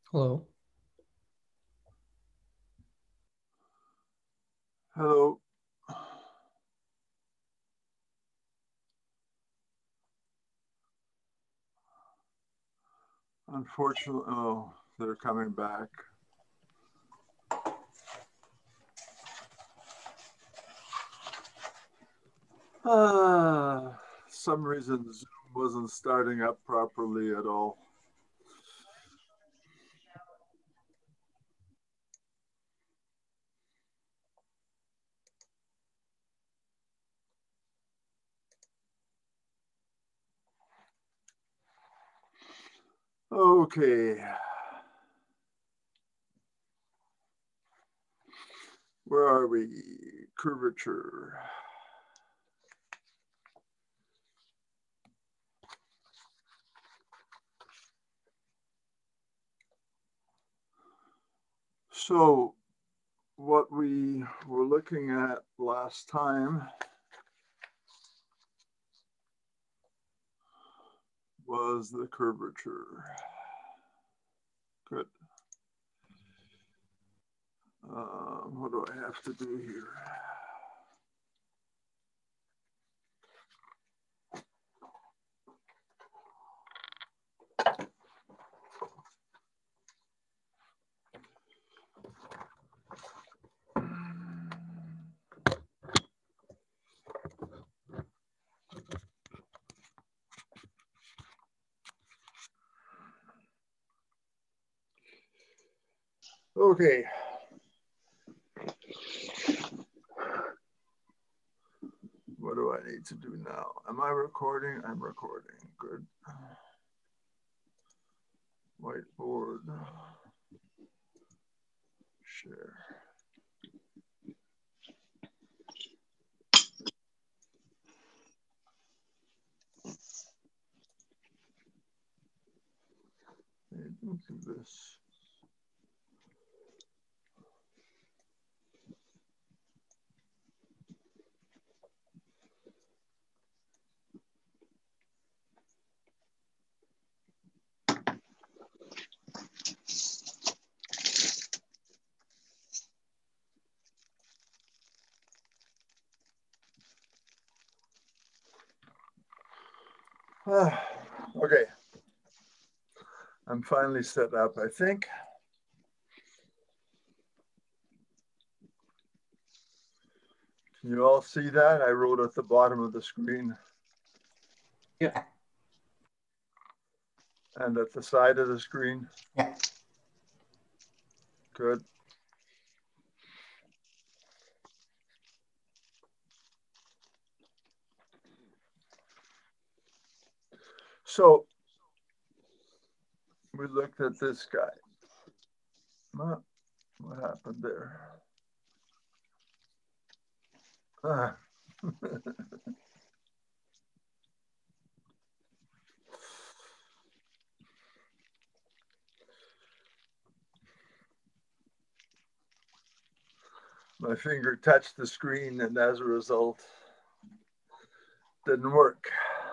Hello. Hello. Unfortunately, oh, they're coming back. Some reason Zoom wasn't starting up properly at all. Okay. Where are we? Curvature. So what we were looking at last time was the curvature. Good. What do I have to do here? Okay. What do I need to do now? Am I recording? I'm recording. Good. Whiteboard. Share. Don't do this. Okay. I'm finally set up, I think. Can you all see that? I wrote at the bottom of the screen. Yeah. And at the side of the screen. Yeah. Good. So we looked at this guy. What happened there? My finger touched the screen and as a result, didn't work.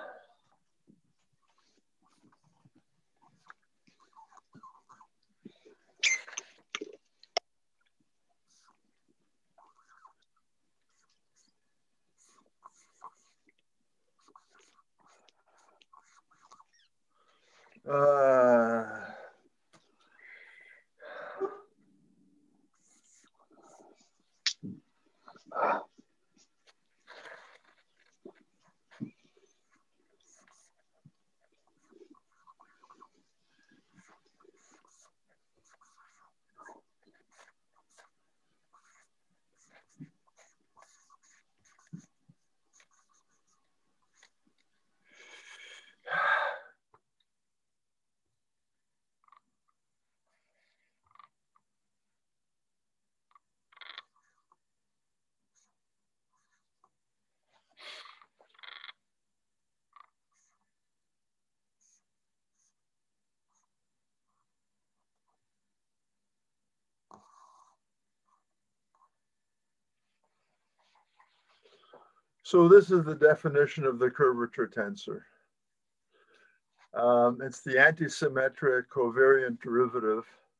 So this is the definition of the curvature tensor. It's the antisymmetric covariant derivative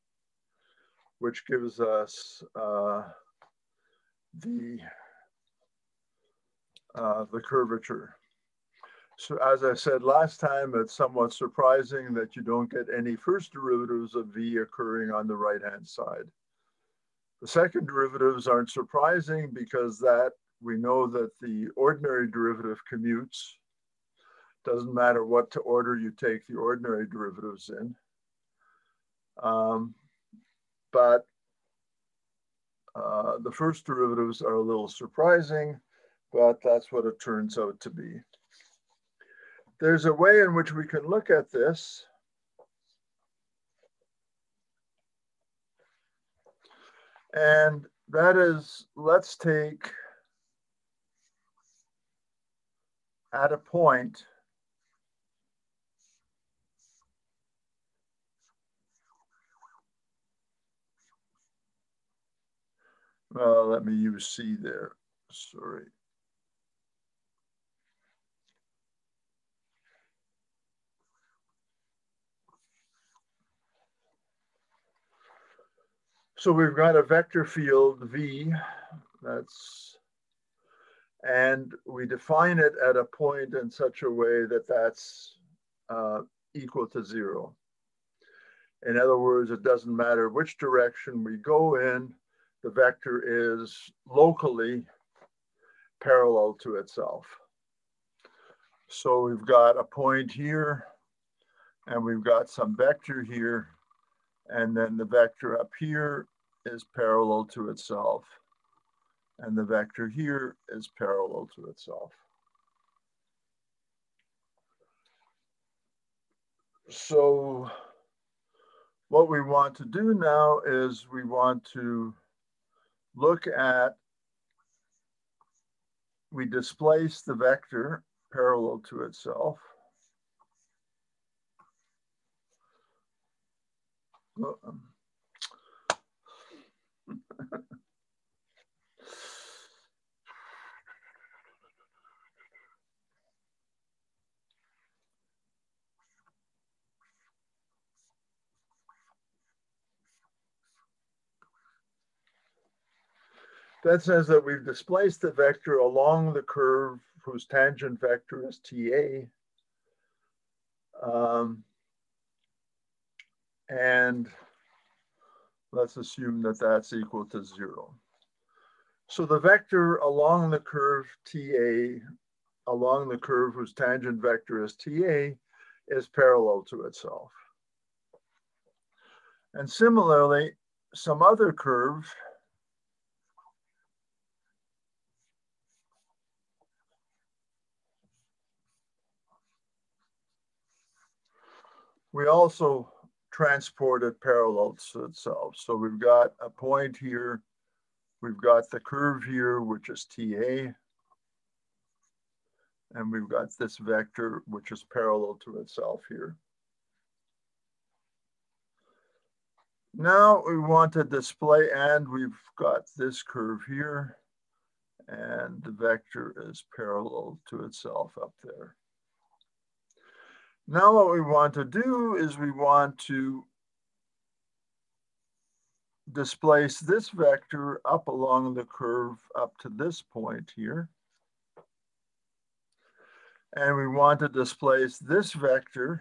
which gives us the curvature. So as I said last time, it's somewhat surprising that you don't get any first derivatives of v occurring on the right-hand side. The second derivatives aren't surprising because that we know that the ordinary derivative commutes. Doesn't matter what order you take the ordinary derivatives in. But the first derivatives are a little surprising, but that's what it turns out to be. There's a way in which we can look at this. And that is, let's take at a point let me use C there, sorry. So we've got a vector field V, and we define it at a point in such a way that that's equal to 0. In other words, it doesn't matter which direction we go in, the vector is locally parallel to itself. So we've got a point here, and we've got some vector here, and then the vector up here is parallel to itself, and the vector here is parallel to itself. So what we want to do now is we want to look at, we displace the vector parallel to itself. That says that we've displaced the vector along the curve whose tangent vector is TA. And let's assume that that's equal to 0. So the vector along the curve TA, along the curve whose tangent vector is TA, is parallel to itself. And similarly, some other curve we also transported parallel to itself. So we've got a point here, we've got the curve here, which is TA, and we've got this vector, which is parallel to itself here. Now we want to display, and we've got this curve here, and the vector is parallel to itself up there. Now what we want to do is we want to displace this vector up along the curve up to this point here. And we want to displace this vector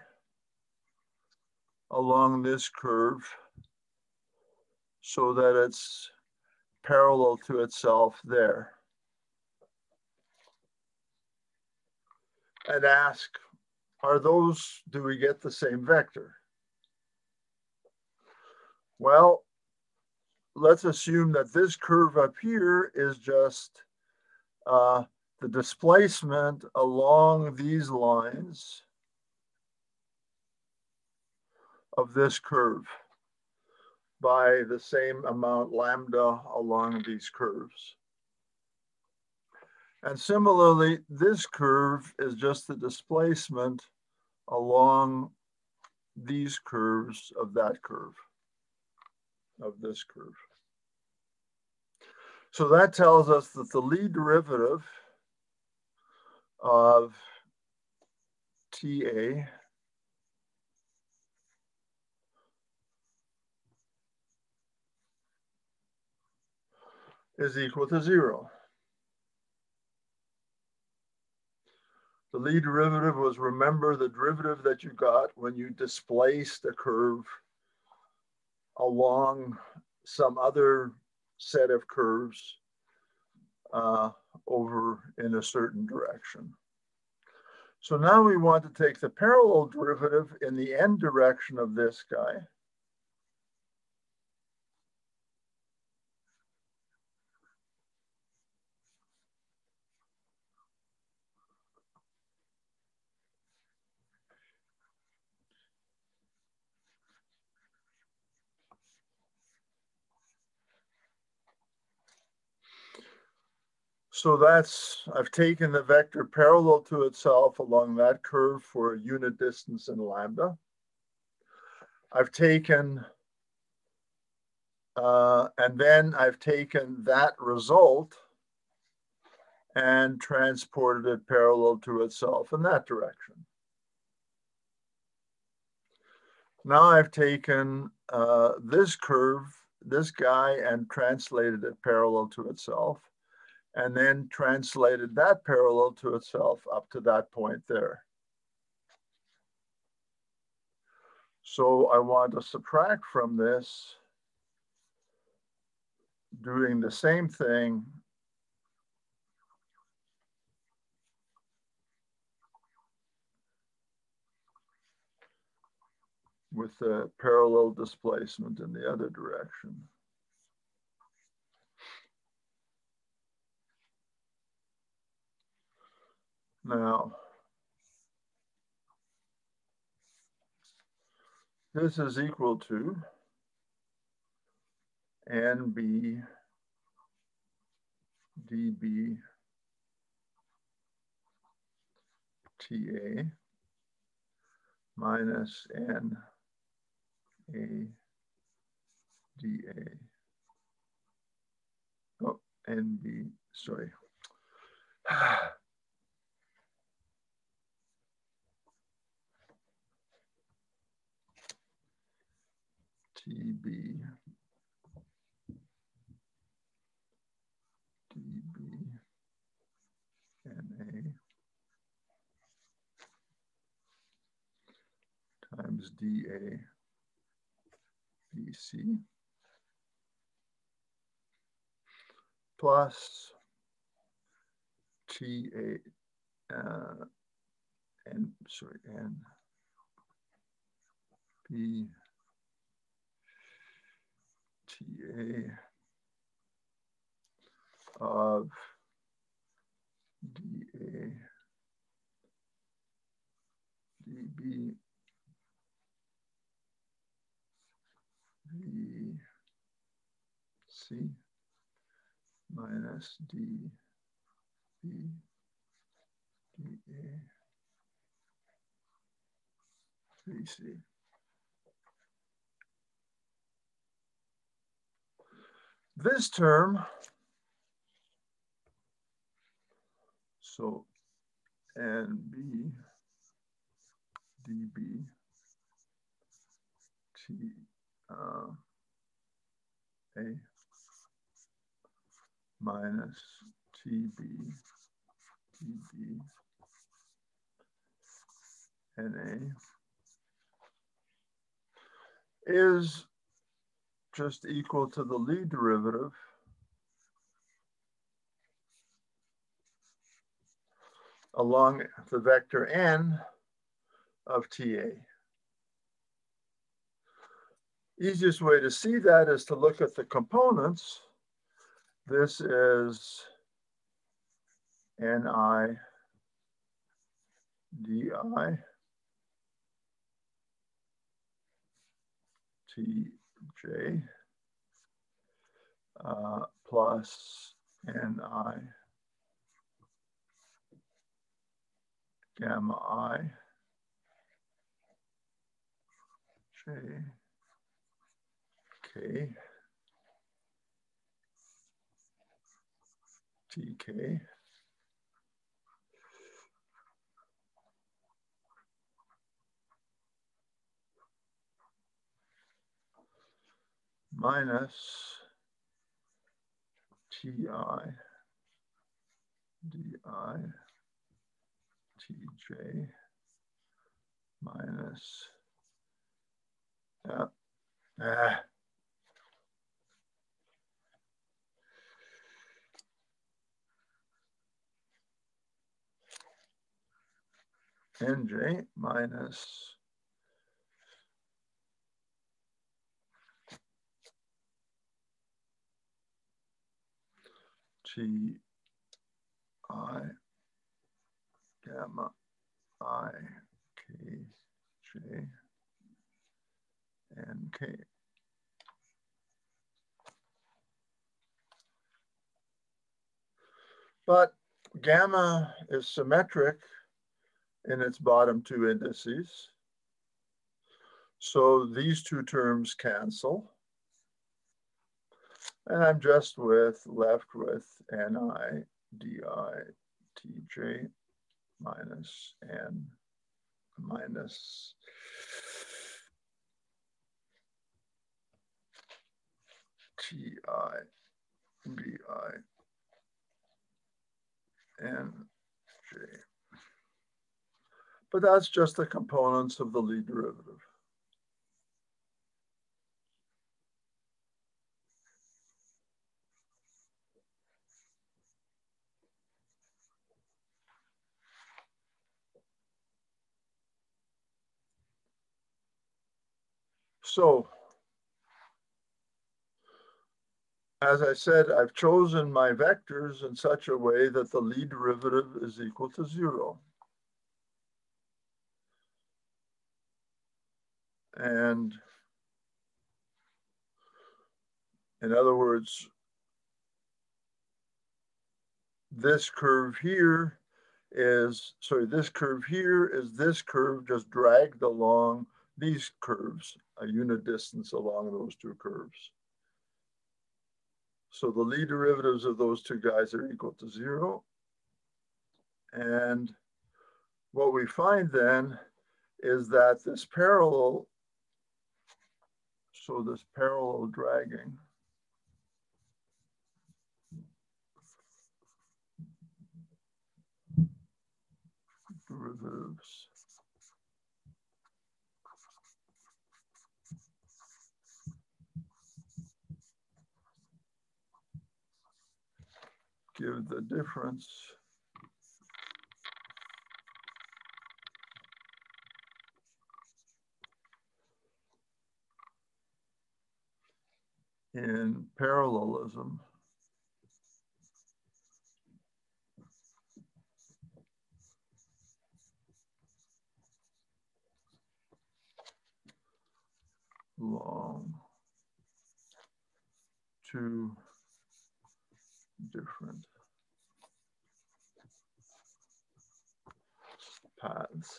along this curve so that it's parallel to itself there. And ask, do we get the same vector? Well, let's assume that this curve up here is just the displacement along these lines of this curve by the same amount lambda along these curves. And similarly, this curve is just the displacement along these curves of that curve, of this curve. So that tells us that the Lie derivative of TA is equal to 0. The Lie derivative was, remember, the derivative that you got when you displaced a curve along some other set of curves over in a certain direction. So now we want to take the parallel derivative in the n direction of this guy. So that's, I've taken the vector parallel to itself along that curve for a unit distance in lambda. I've taken, and then I've taken that result and transported it parallel to itself in that direction. Now I've taken this curve, this guy, and translated it parallel to itself, and then translated that parallel to itself up to that point there. So I want to subtract from this, doing the same thing with the parallel displacement in the other direction. Now, this is equal to NB dB TA minus N A dA. Oh, NB, sorry. TB dB NA times dA BC plus TA N B TA of dA dB VC minus dB dA VC. This term, so NB dB T A minus TB dB NA is just equal to the Lie derivative along the vector n of TA. Easiest way to see that is to look at the components. This is Ni di Tj plus Ni gamma I J K Tk minus ti di tj minus nj minus ti gamma I k j and k. But gamma is symmetric in its bottom two indices. So these two terms cancel. And I'm just left with ni di tj minus n minus ti bi nj. But that's just the components of the Lie derivative. So, as I said, I've chosen my vectors in such a way that the Lie derivative is equal to 0. And in other words, this curve here is, this curve here is this curve just dragged along these curves, a unit distance along those two curves. So the Lie derivatives of those two guys are equal to 0. And what we find then is that this parallel, so this parallel dragging derivatives give the difference in parallelism along two different paths.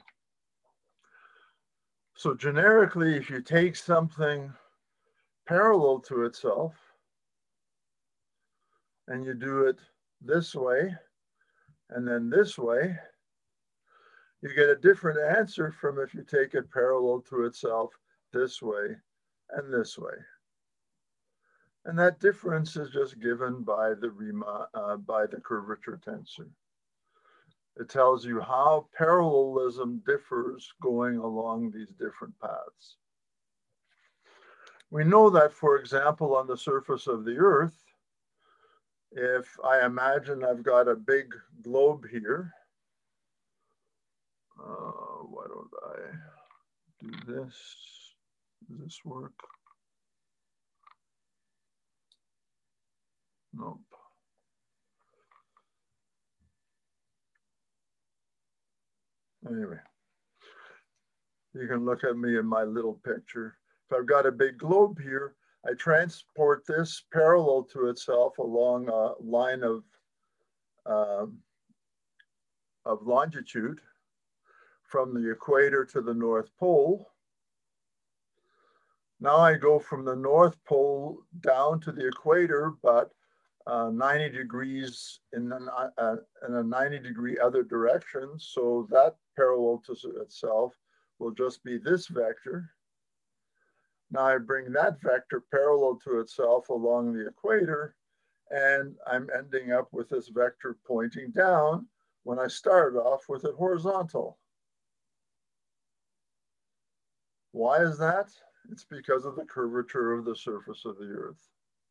So generically, if you take something parallel to itself and you do it this way and then this way, you get a different answer from if you take it parallel to itself this way and this way. And that difference is just given by the curvature tensor. It tells you how parallelism differs going along these different paths. We know that, for example, on the surface of the Earth, if I imagine I've got a big globe here, why don't I do this? Does this work? Nope. Anyway, you can look at me in my little picture. If I've got a big globe here, I transport this parallel to itself along a line of longitude from the equator to the North Pole. Now I go from the North Pole down to the equator, but 90 degrees in a 90-degree other direction. So that parallel to itself will just be this vector. Now I bring that vector parallel to itself along the equator, And I'm ending up with this vector pointing down when I started off with it horizontal. Why is that? It's because of the curvature of the surface of the Earth.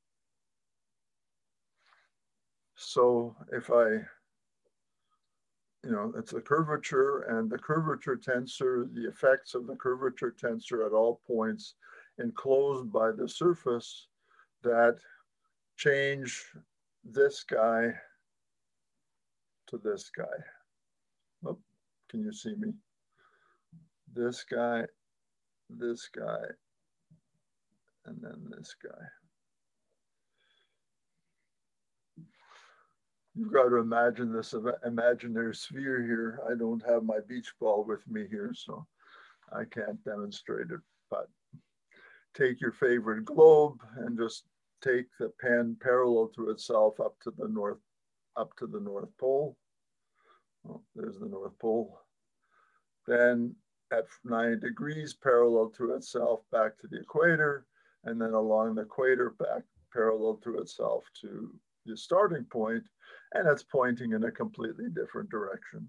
So if it's a curvature, and the curvature tensor, the effects of the curvature tensor at all points enclosed by the surface that change this guy to this guy. Oh, can you see me? This guy, and then this guy. You've got to imagine this imaginary sphere here. I don't have my beach ball with me here, so I can't demonstrate it, but take your favorite globe and just take the pen parallel to itself up to the North Pole. Oh, there's the North Pole. Then at 90 degrees parallel to itself back to the equator, and then along the equator back parallel to itself to the starting point, and it's pointing in a completely different direction.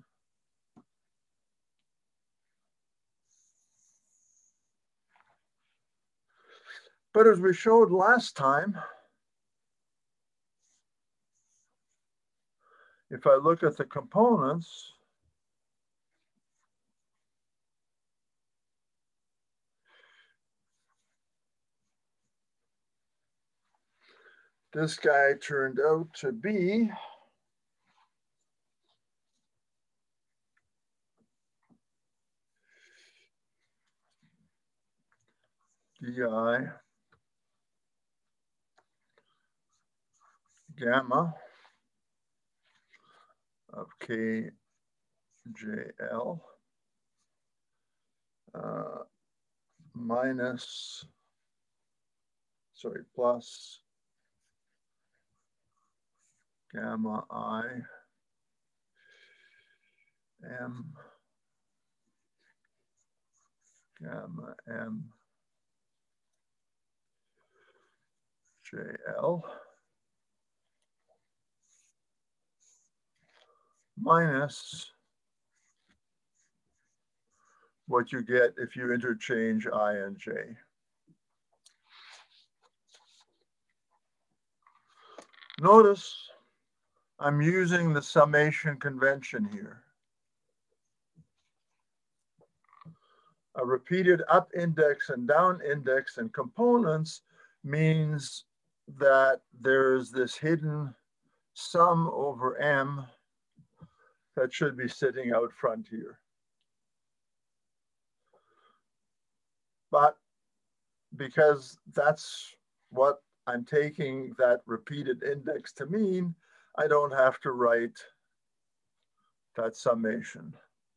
But as we showed last time, if I look at the components, this guy turned out to be di gamma of kjl plus gamma I m gamma m JL minus what you get if you interchange I and J. Notice I'm using the summation convention here. A repeated up index and down index in components means that there's this hidden sum over M that should be sitting out front here. But because that's what I'm taking that repeated index to mean, I don't have to write that summation.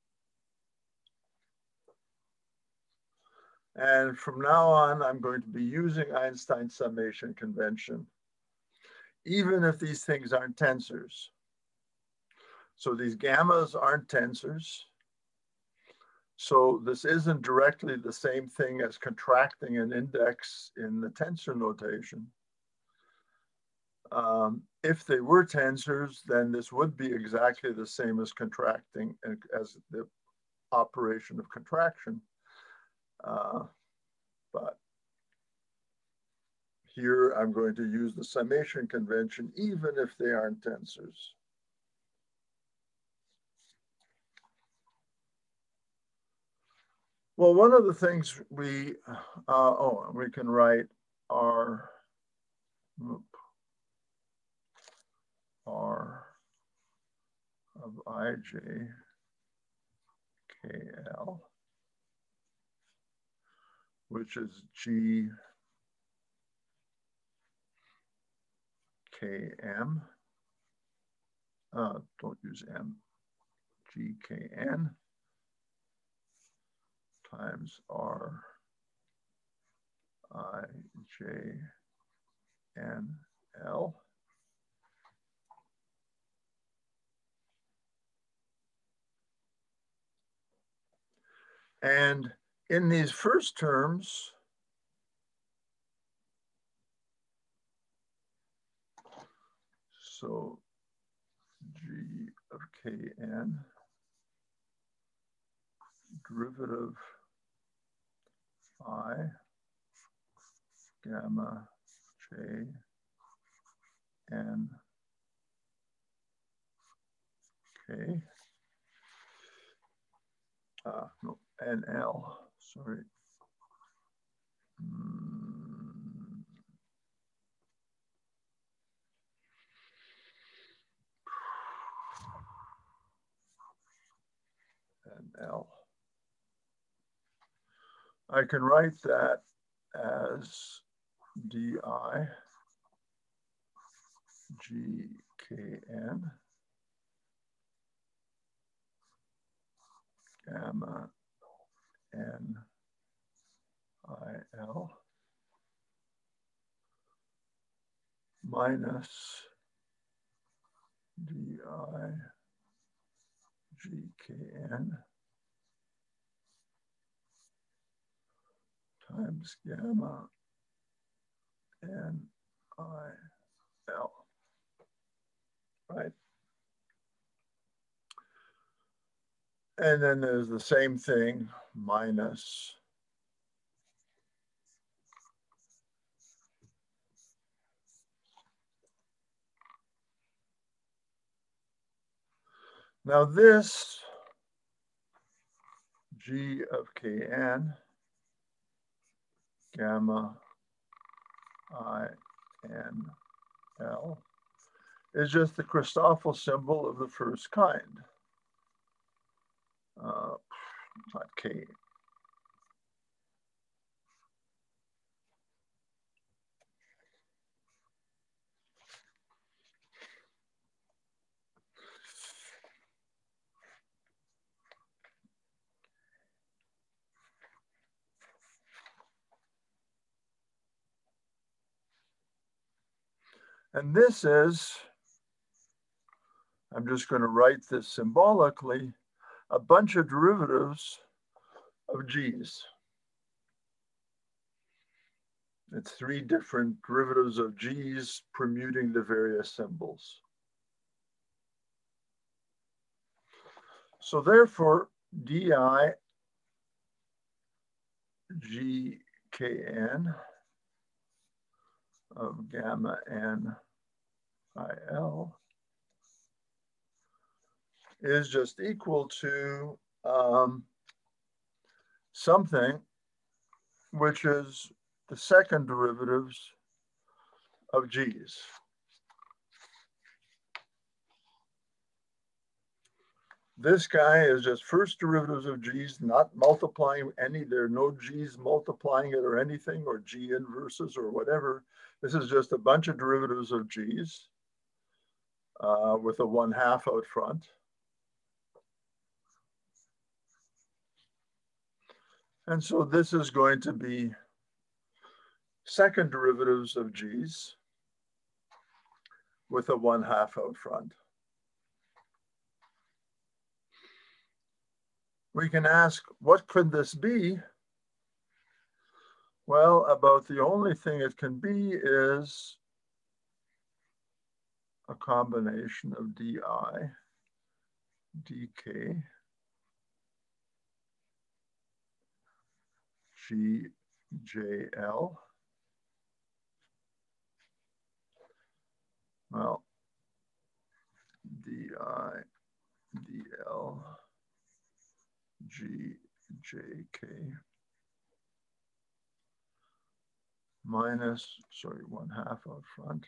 And from now on, I'm going to be using Einstein's summation convention, even if these things aren't tensors. So these gammas aren't tensors. So this isn't directly the same thing as contracting an index in the tensor notation. If they were tensors, then this would be exactly the same as contracting, as the operation of contraction. But here I'm going to use the summation convention, even if they aren't tensors. Well, one of the things we can write R of ij KL, which is G KM. Don't use M. GKN times R I J N L. And in these first terms, So G of Kn, derivative I gamma J N K, no, NL, sorry. NL. I can write that as di GKN gamma NIL minus di GKN times gamma NIL, right? And then there's the same thing, minus now this G of Kn gamma INL is just the Christoffel symbol of the first kind, not K. And this is, I'm just going to write this symbolically, a bunch of derivatives of G's. It's 3 different derivatives of G's permuting the various symbols. So therefore, di GKN of gamma NIL is just equal to something which is the second derivatives of G's. This guy is just first derivatives of G's, not multiplying any, there are no G's multiplying it or anything, or G inverses or whatever. This is just a bunch of derivatives of G's with a 1/2 out front. And so this is going to be second derivatives of G's with a 1/2 out front. We can ask, what could this be? Well, about the only thing it can be is a combination of di, dk, gjl. Well, di, dl, gjk minus, sorry, 1/2 out front,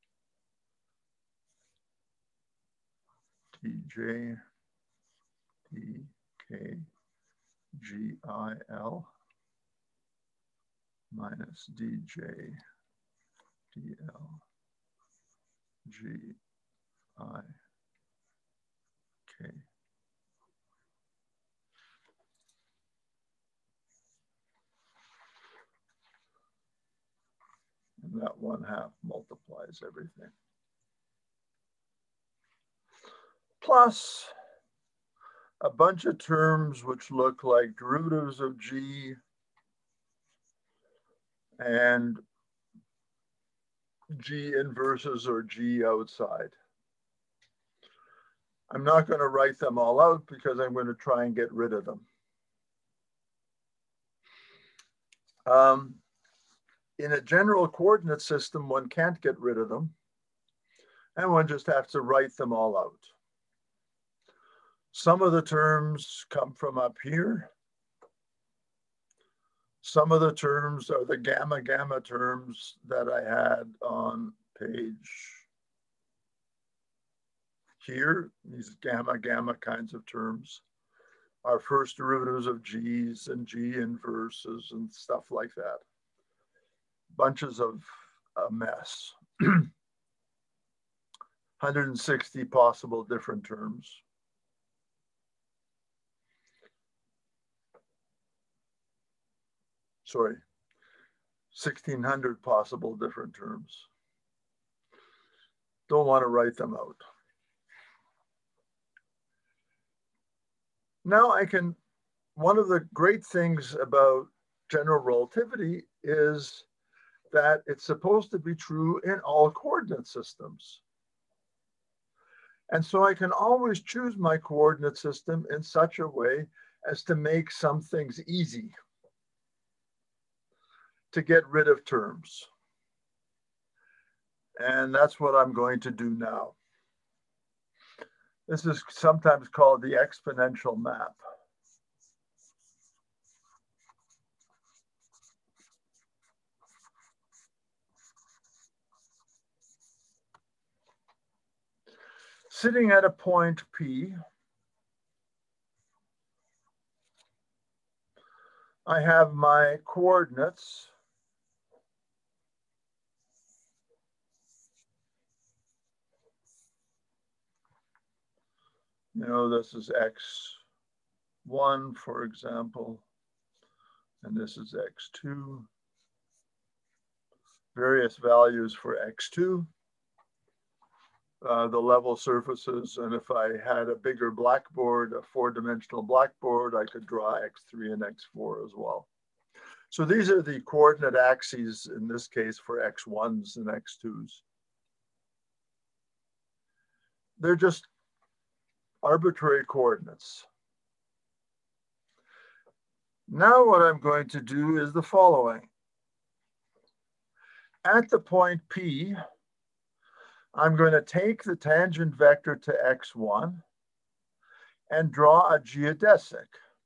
dj, dk, gil minus dj, dl, gik. And that 1/2 multiplies everything. Plus a bunch of terms which look like derivatives of G and G inverses or G outside. I'm not going to write them all out because I'm going to try and get rid of them. In a general coordinate system, one can't get rid of them, and one just has to write them all out. Some of the terms come from up here. Some of the terms are the gamma gamma terms that I had on page here. These gamma gamma kinds of terms are first derivatives of G's and G inverses and stuff like that. Bunches of a mess. 160 possible different terms. Sorry, 1,600 possible different terms. Don't want to write them out. Now I can, one of the great things about general relativity is that it's supposed to be true in all coordinate systems. And so I can always choose my coordinate system in such a way as to make some things easy, to get rid of terms. And that's what I'm going to do now. This is sometimes called the exponential map. Sitting at a point P, I have my coordinates. You know, this is x1, for example, and this is x2. Various values for x2. The level surfaces, and if I had a bigger blackboard, a four-dimensional blackboard, I could draw x3 and x4 as well. So these are the coordinate axes, in this case, for x1s and x2s. They're just arbitrary coordinates. Now what I'm going to do is the following. At the point P, I'm going to take the tangent vector to x1 and draw a geodesic.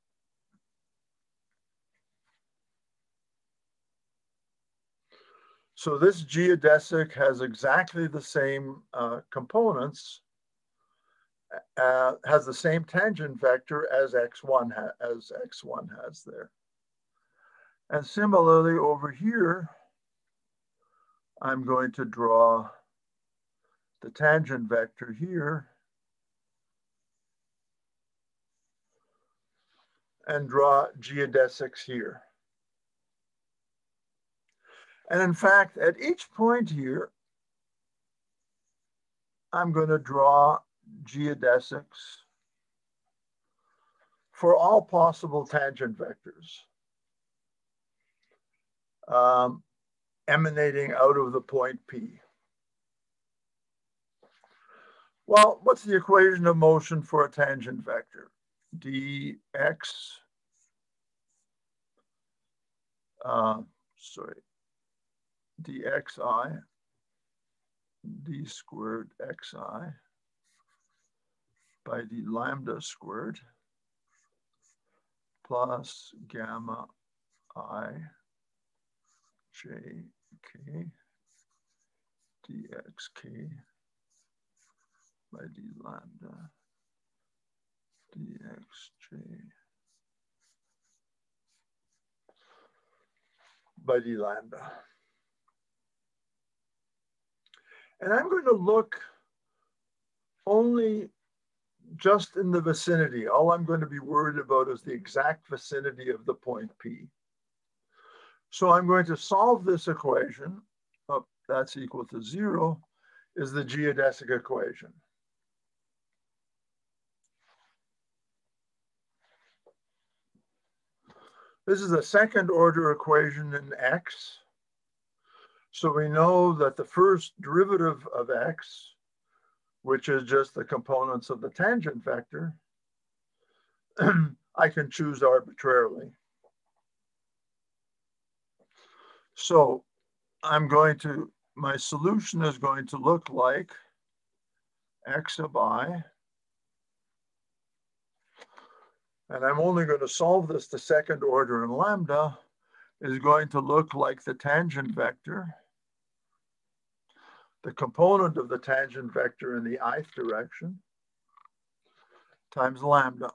So this geodesic has exactly the same components, has the same tangent vector as x1 has there. And similarly over here, I'm going to draw the tangent vector here and draw geodesics here. And in fact, at each point here, I'm going to draw geodesics for all possible tangent vectors emanating out of the point P. Well, what's the equation of motion for a tangent vector? dx, dxi, d squared xi by d lambda squared plus gamma I j k dxk by d lambda dxj by d lambda. And I'm going to look only just in the vicinity. All I'm going to be worried about is the exact vicinity of the point P. So I'm going to solve this equation. Oh, that's equal to 0 is the geodesic equation. This is a second order equation in x. So we know that the first derivative of x, which is just the components of the tangent vector, I can choose arbitrarily. So my solution is going to look like x of I, and I'm only going to solve this to second order, and lambda is going to look like the tangent vector, the component of the tangent vector in the ith direction, times lambda.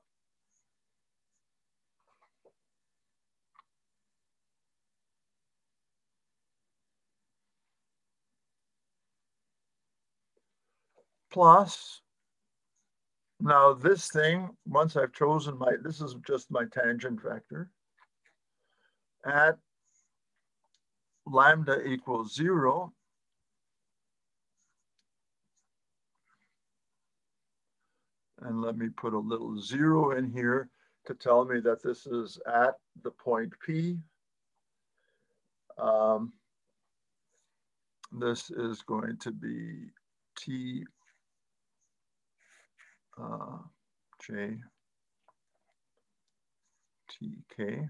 Plus, now this thing, once I've chosen this is just my tangent vector, at lambda equals 0, and let me put a little 0 in here to tell me that this is at the point P. This is going to be T J T K.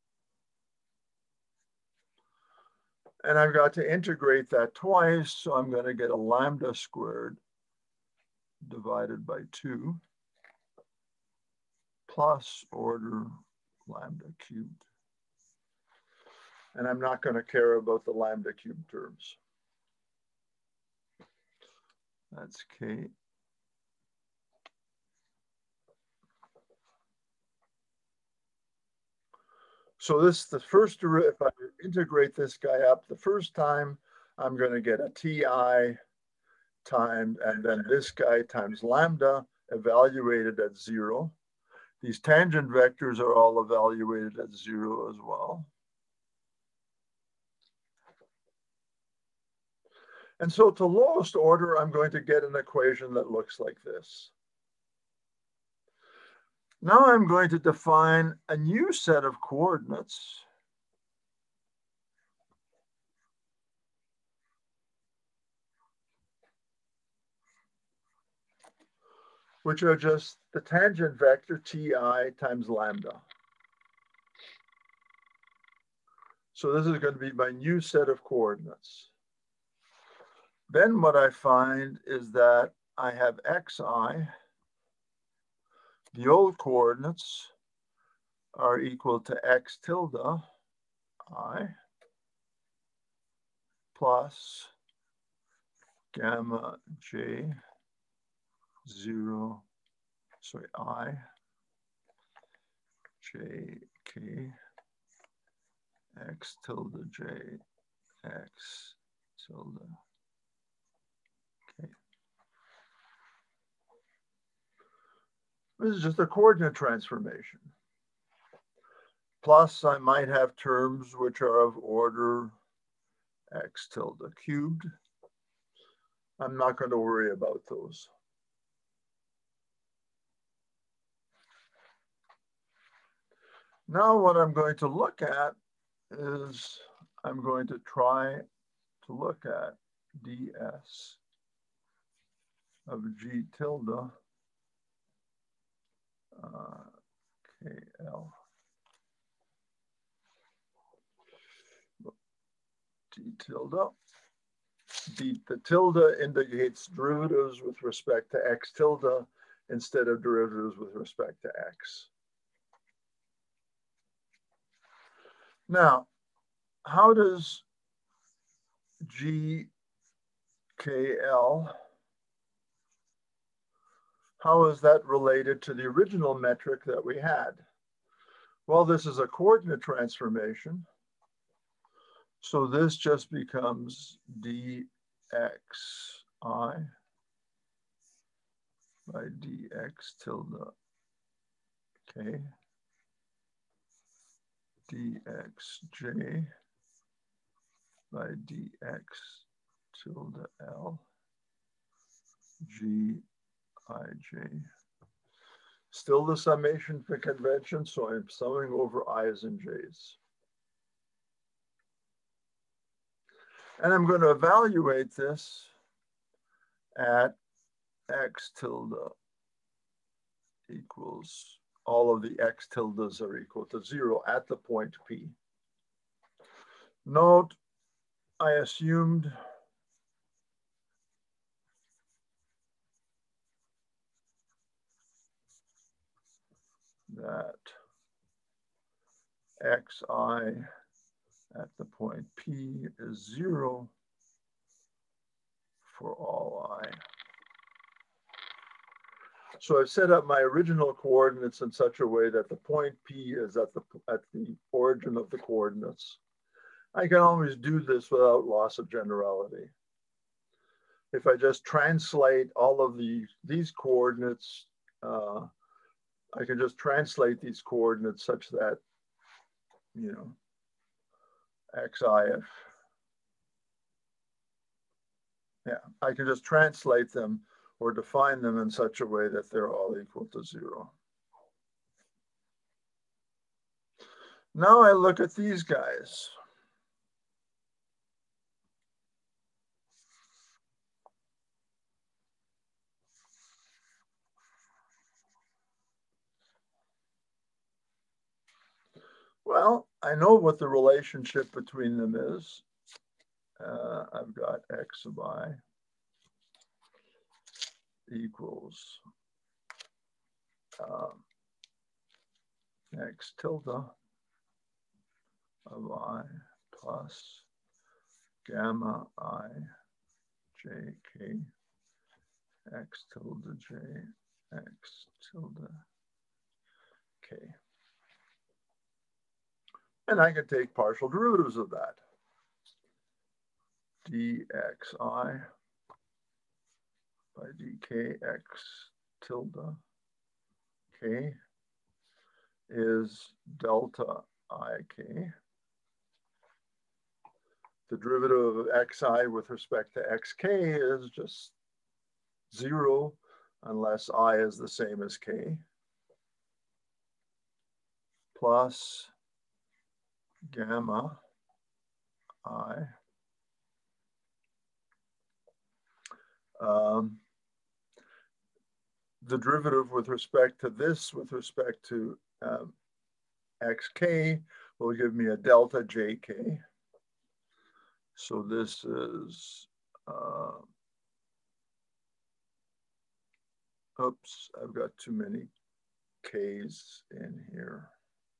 And I've got to integrate that twice, so I'm going to get a lambda squared divided by 2 plus order lambda cubed. And I'm not going to care about the lambda cubed terms. That's K. So this, the first, if I integrate this guy up the first time, I'm going to get a Ti times, and then this guy times lambda evaluated at 0. These tangent vectors are all evaluated at 0 as well. And so to lowest order, I'm going to get an equation that looks like this. Now I'm going to define a new set of coordinates which are just the tangent vector Ti times lambda. So this is going to be my new set of coordinates. Then what I find is that I have xi, the old coordinates are equal to x tilde I plus gamma j 0, sorry, I j k x tilde j x tilde k. This is just a coordinate transformation. Plus, I might have terms which are of order x tilde cubed. I'm not going to worry about those. Now what I'm going to look at is I'm going to try to look at ds of g tilde KL. D tilde. The tilde indicates derivatives with respect to x tilde instead of derivatives with respect to x. Now, how does GKL, how is that related to the original metric that we had? Well, this is a coordinate transformation. So this just becomes dxi by dx tilde k dxj by dx tilde l gij. Still the summation for convention, so I'm summing over i's and j's. And I'm going to evaluate this at x tilde equals, all of the x tildes are equal to 0 at the point P. Note, I assumed that xi at the point P is 0 for all I. So I've set up my original coordinates in such a way that the point P is at the origin of the coordinates. I can always do this without loss of generality. If I just translate all of these coordinates, I can just translate these coordinates such that, you know, xif, yeah, I can just translate them or define them in such a way that they're all equal to 0. Now I look at these guys. Well, I know what the relationship between them is. I've got x of I equals x tilde of I plus gamma I j k x tilde j x tilde k. And I can take partial derivatives of that. dxi by dkx tilde k is delta ik. The derivative of xi with respect to xk is just 0 unless I is the same as k, plus gamma I the derivative with respect to this, with respect to xk, will give me a delta jk. So this is, oops, I've got too many k's in here.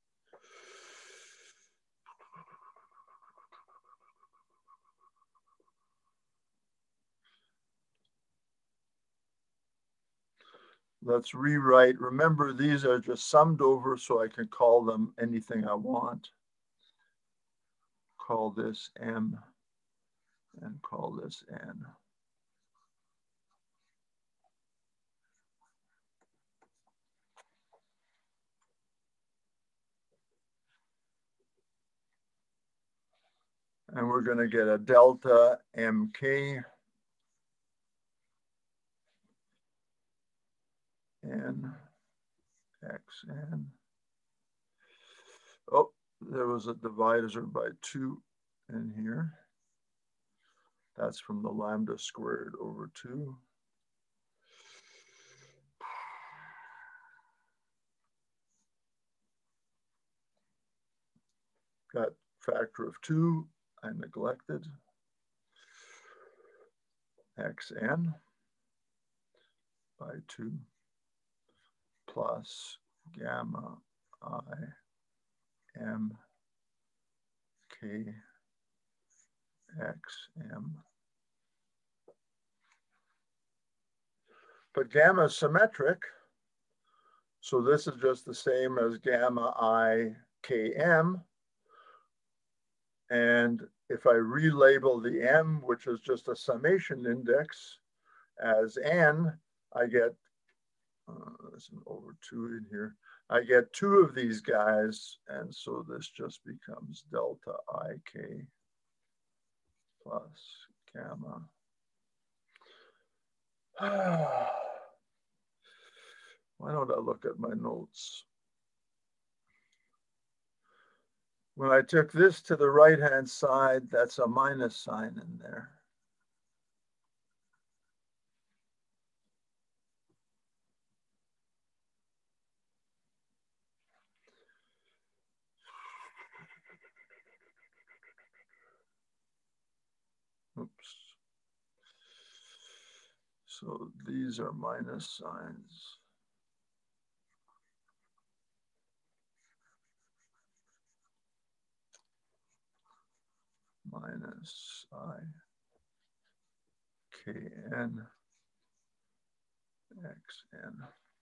Let's rewrite. Remember, these are just summed over, so I can call them anything I want. Call this M and call this N. And we're going to get a delta MK N XN. Oh, there was a divisor by 2 in here. That's from the lambda squared over 2. Got factor of 2, I neglected. XN by 2 plus gamma I M K X M. But gamma is symmetric, so this is just the same as gamma I K M. And if I relabel the M, which is just a summation index, as N, I get, there's an over 2 in here, I get 2 of these guys, and so this just becomes delta IK plus gamma. Why don't I look at my notes? When I took this to the right-hand side, that's a minus sign in there. Oops. So these are minus signs. Minus I kn xn.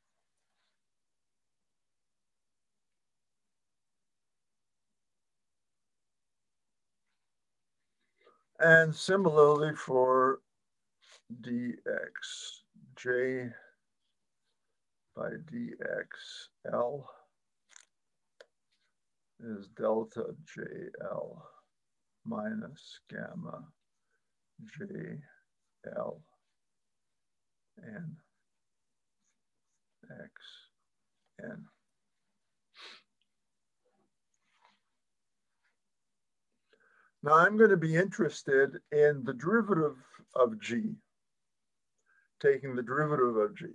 And similarly for dx, j by dxl is delta jl minus gamma jl n x n. Now I'm going to be interested in the derivative of g, taking the derivative of g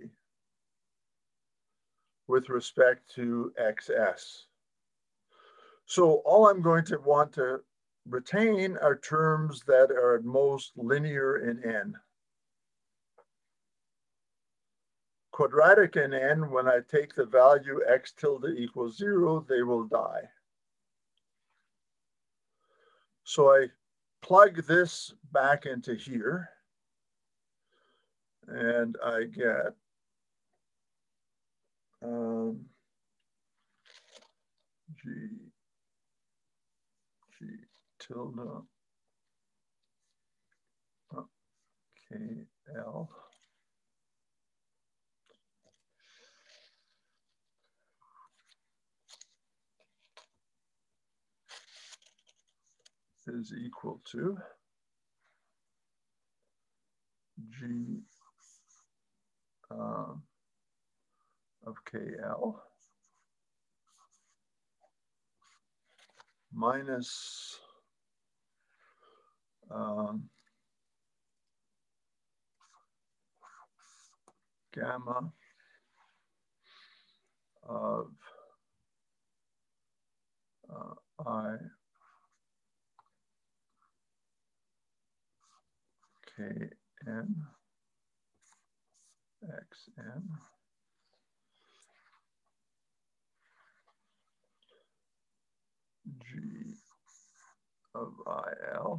with respect to xs. So all I'm going to want to retain are terms that are at most linear in n. Quadratic in n, when I take the value x tilde equals 0, they will die. So I plug this back into here, and I get g tilde kl is equal to g of kl minus gamma of I k n x n g of il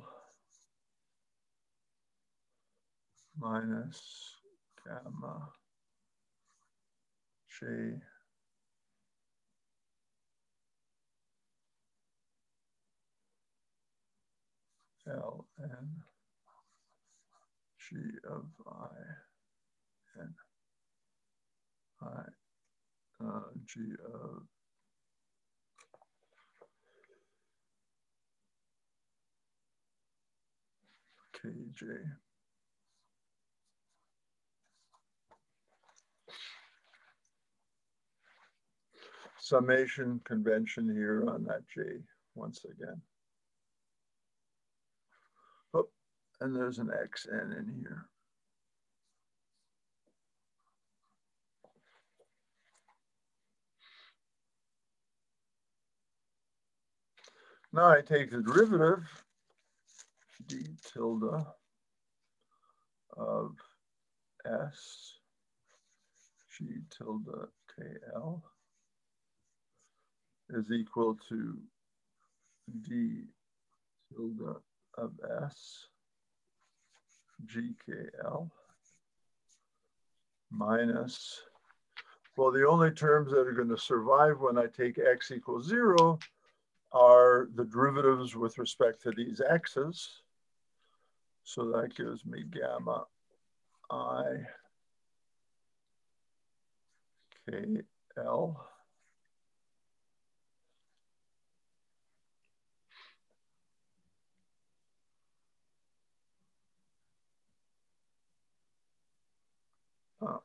minus gamma j l n g of I n I g of kj. Summation convention here on that j once again. Oh, and there's an xn in here. Now I take the derivative d tilde of s g tilde kl is equal to d tilde of s gkl minus, well, the only terms that are going to survive when I take x equals 0 are the derivatives with respect to these x's. So that gives me gamma I kl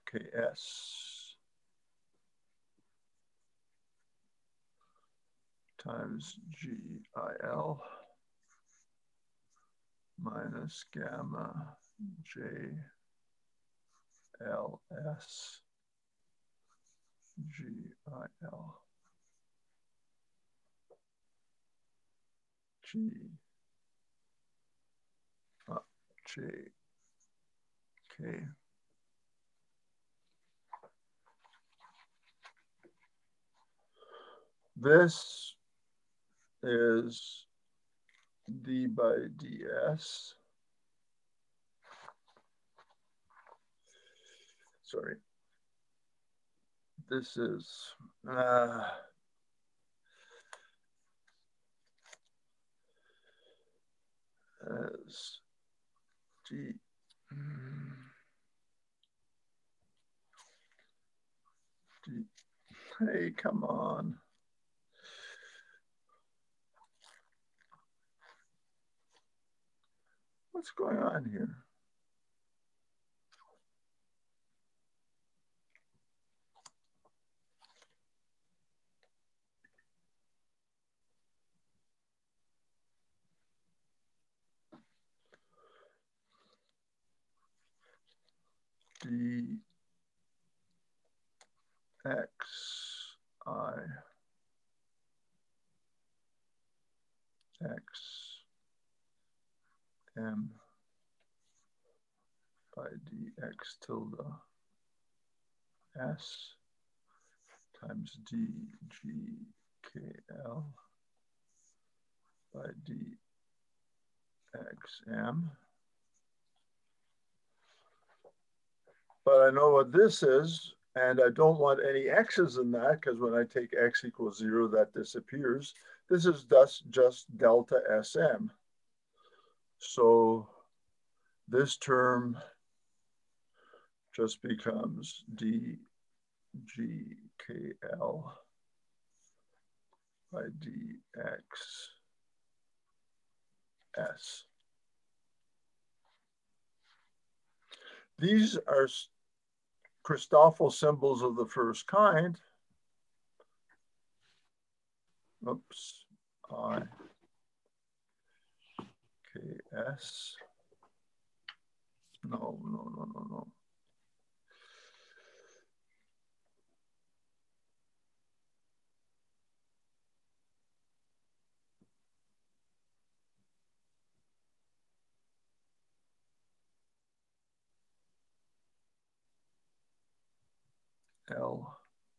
ks times GIL minus gamma JLS GIL JK. This is d by ds. Sorry. This is as d. D. Hey, come on. What's going on here? D x I x m by dx tilde s times d g k l by d x m. But I know what this is, and I don't want any x's in that because when I take x equals 0, that disappears. This is thus just delta sm. So this term just becomes dgkl by dxs. These are Christoffel symbols of the first kind. Oops, I, K, S. No. L.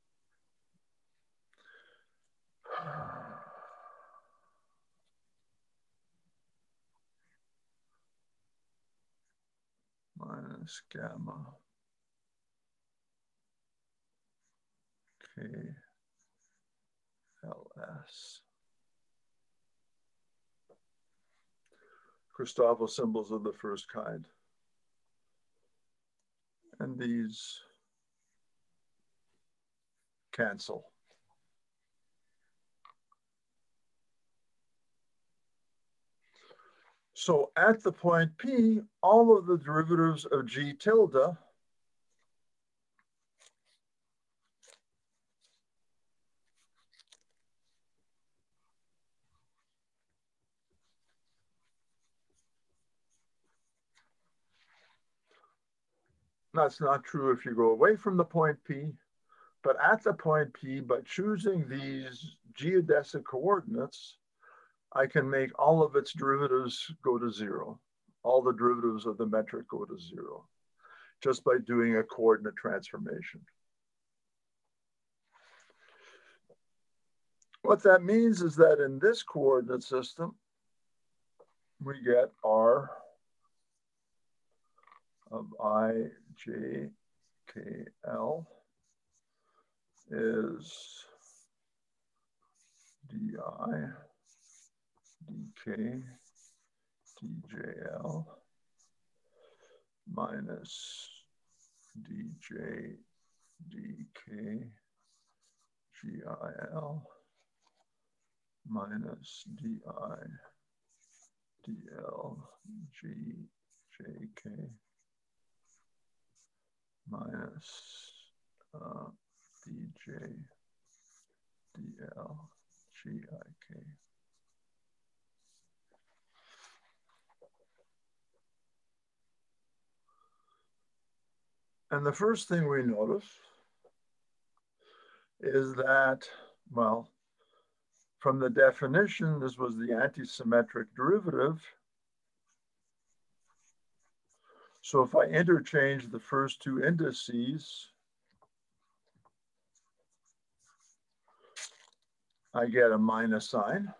Minus gamma K LS. Christoffel symbols of the first kind. And these cancel. So at the point P, all of the derivatives of G tilde that's not true if you go away from the point P, but at the point P, by choosing these geodesic coordinates, I can make all of its derivatives go to 0. All the derivatives of the metric go to 0, just by doing a coordinate transformation. What that means is that in this coordinate system, we get R of I, J, K, L is DI, DK, DJL minus DJ, DK, GIL minus DI, DL, GJK minus DJ, DL, GIK. And the first thing we notice is that, well, from the definition, this was the antisymmetric derivative. So if I interchange the first two indices, I get a minus sign.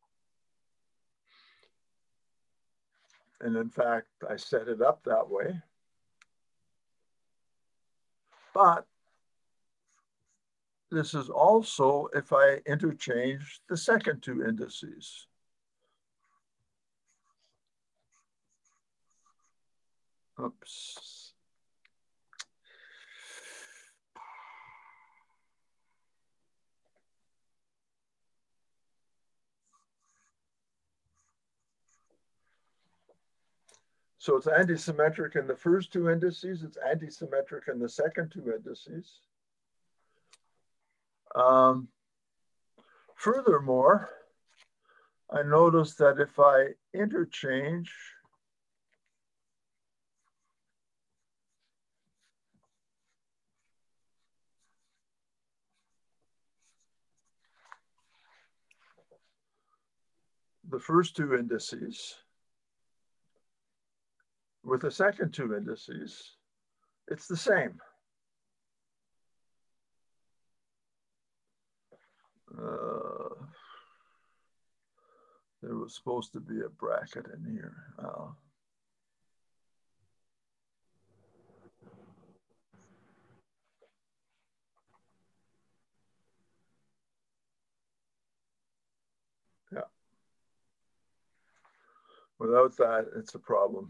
And in fact, I set it up that way. But this is also if I interchange the second two indices. Oops. So it's antisymmetric in the first two indices. It's antisymmetric in the second two indices. Furthermore, I notice that if I interchange the first two indices with the second two indices, it's the same. There was supposed to be a bracket in here. Yeah. Without that, it's a problem.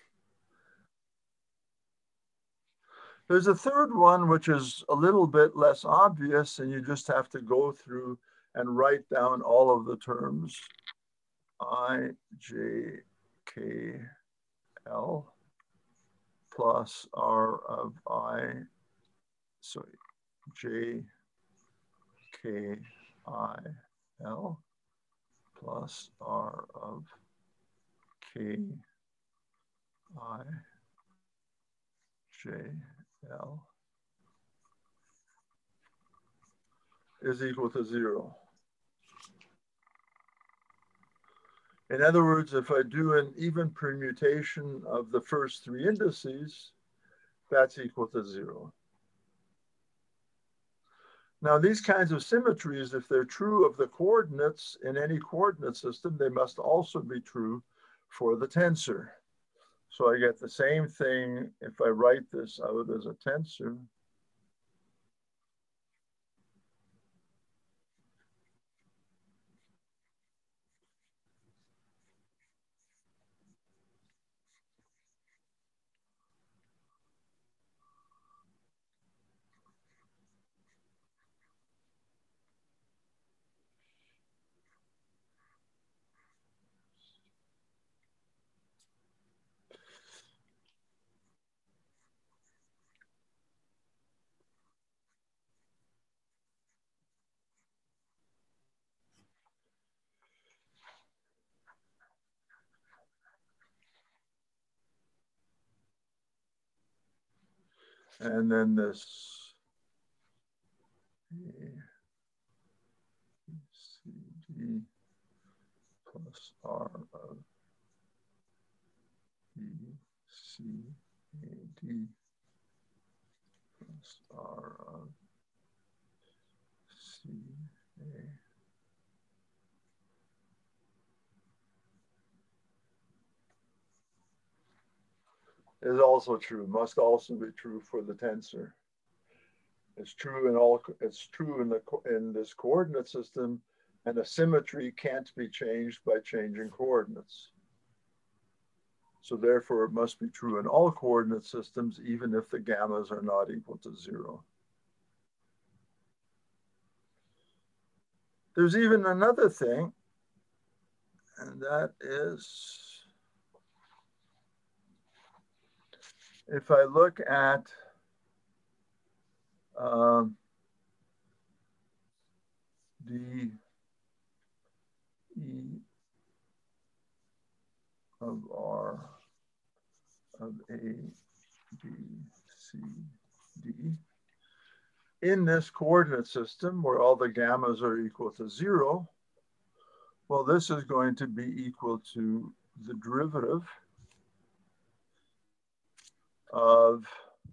There's a third one, which is a little bit less obvious, and you just have to go through and write down all of the terms. I, J, K, L plus R of I, sorry, J, K, I, L plus R of K, I, J, L is equal to 0. In other words, if I do an even permutation of the first three indices, that's equal to 0. Now, these kinds of symmetries, if they're true of the coordinates in any coordinate system, they must also be true for the tensor. So I get the same thing if I write this out as a tensor. And then this CD plus R of BCAD plus R of CA. Is also true, must also be true for the tensor. It's true in all, it's true in this coordinate system, and a symmetry can't be changed by changing coordinates. So therefore it must be true in all coordinate systems, even if the gammas are not equal to 0. There's even another thing, and that is, if I look at the E of R of A, B, C, D. In this coordinate system where all the gammas are equal to 0, well, this is going to be equal to the derivative of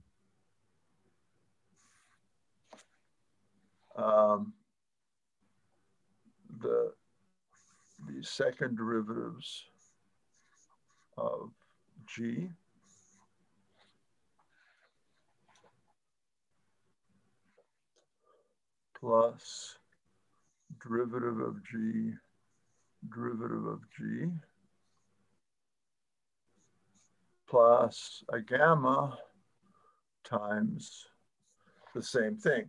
the second derivatives of G plus derivative of G, derivative of G, plus a gamma times the same thing.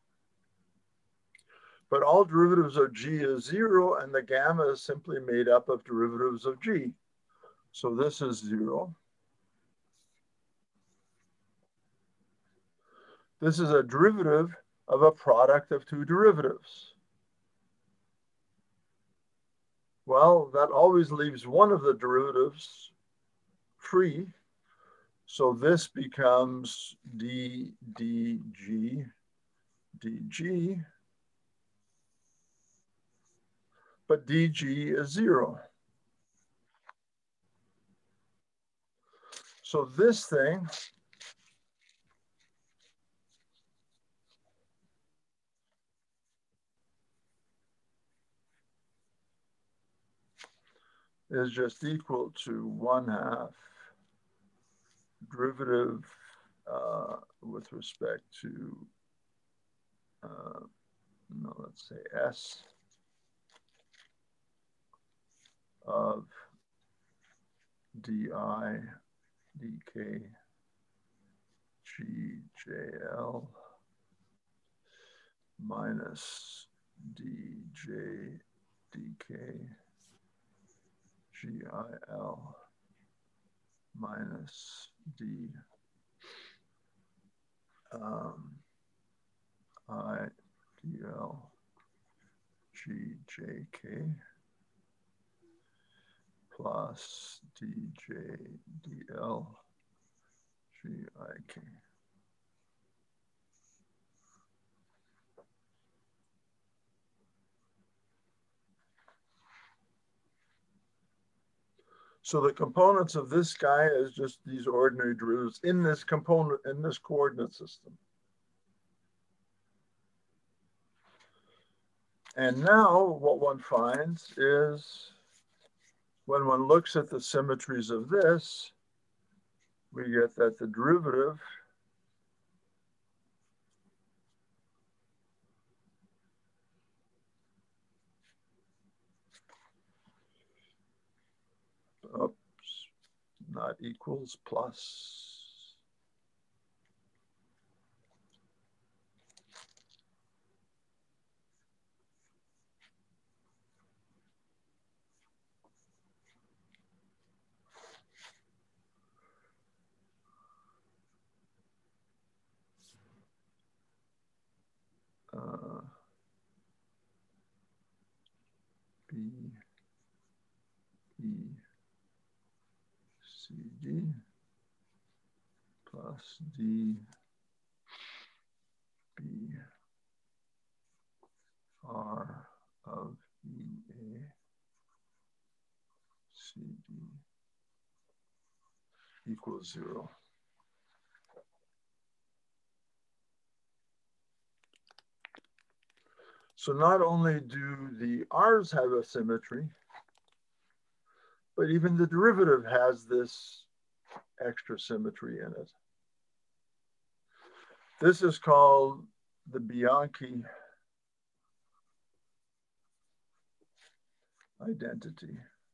But all derivatives of G is 0, and the gamma is simply made up of derivatives of G. So this is 0. This is a derivative of a product of two derivatives. Well, that always leaves one of the derivatives free. So this becomes d dg dg, but dg is 0. So this thing is just equal to 1/2 derivative with respect to, no, let's say S of di dk gjl minus dj dk gil minus d I dl gjk plus dj dl gik. So the components of this guy is just these ordinary derivatives in this component, in this coordinate system. And now what one finds is when one looks at the symmetries of this, we get that the derivative not equals plus B, E, C, D plus D, B, R of E, A, C, D equals 0. So not only do the R's have a symmetry, but even the derivative has this extra symmetry in it. This is called the Bianchi identity.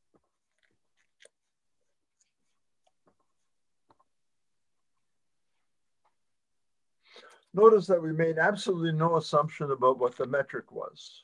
Notice that we made absolutely no assumption about what the metric was.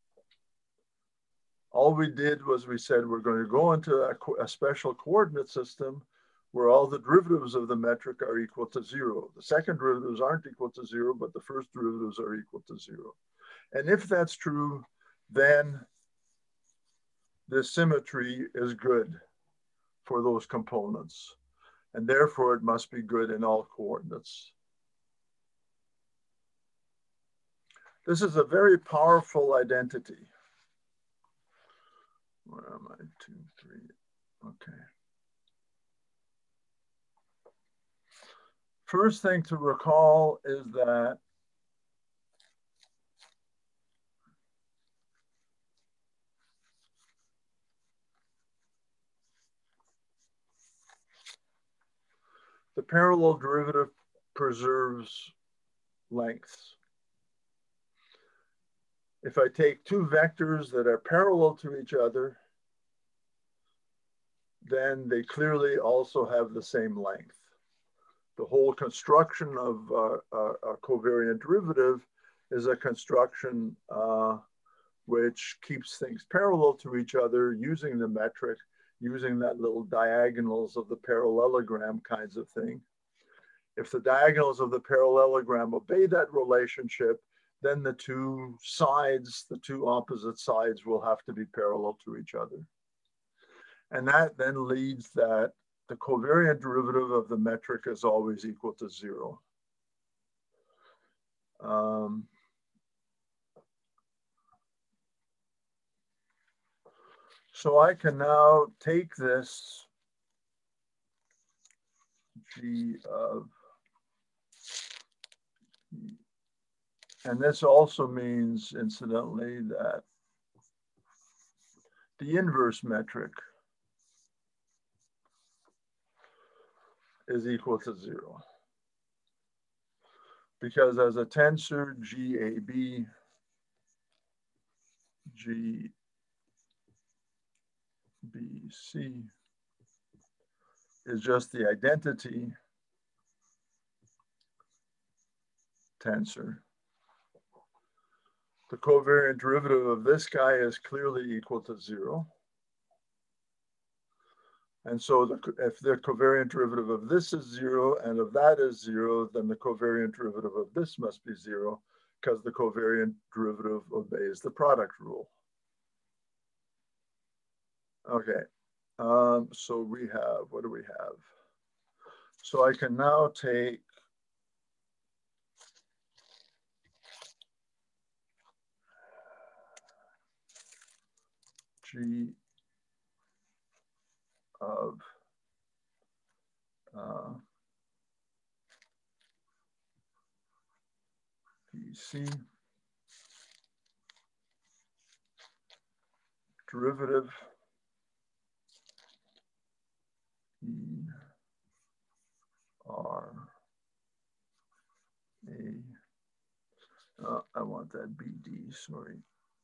All we did was we said we're going to go into a special coordinate system where all the derivatives of the metric are equal to 0. The second derivatives aren't equal to 0, but the first derivatives are equal to 0. And if that's true, then this symmetry is good for those components, and therefore it must be good in all coordinates. This is a very powerful identity. Where am I? 2, 3. Okay. First thing to recall is that the parallel derivative preserves lengths. If I take two vectors that are parallel to each other, then they clearly also have the same length. The whole construction of a covariant derivative is a construction which keeps things parallel to each other using the metric, using that little diagonals of the parallelogram kinds of thing. If the diagonals of the parallelogram obey that relationship, then the two sides, the two opposite sides, will have to be parallel to each other. And that then leads that the covariant derivative of the metric is always equal to 0. So I can now take this G of, and this also means, incidentally, that the inverse metric is equal to 0. Because as a tensor, GAB, GBC is just the identity tensor. The covariant derivative of this guy is clearly equal to 0. And so if the covariant derivative of this is 0 and of that is 0, then the covariant derivative of this must be 0 because the covariant derivative obeys the product rule. Okay, so we have, what do we have? So I can now take G of BC derivative E R A. I want that BD, sorry.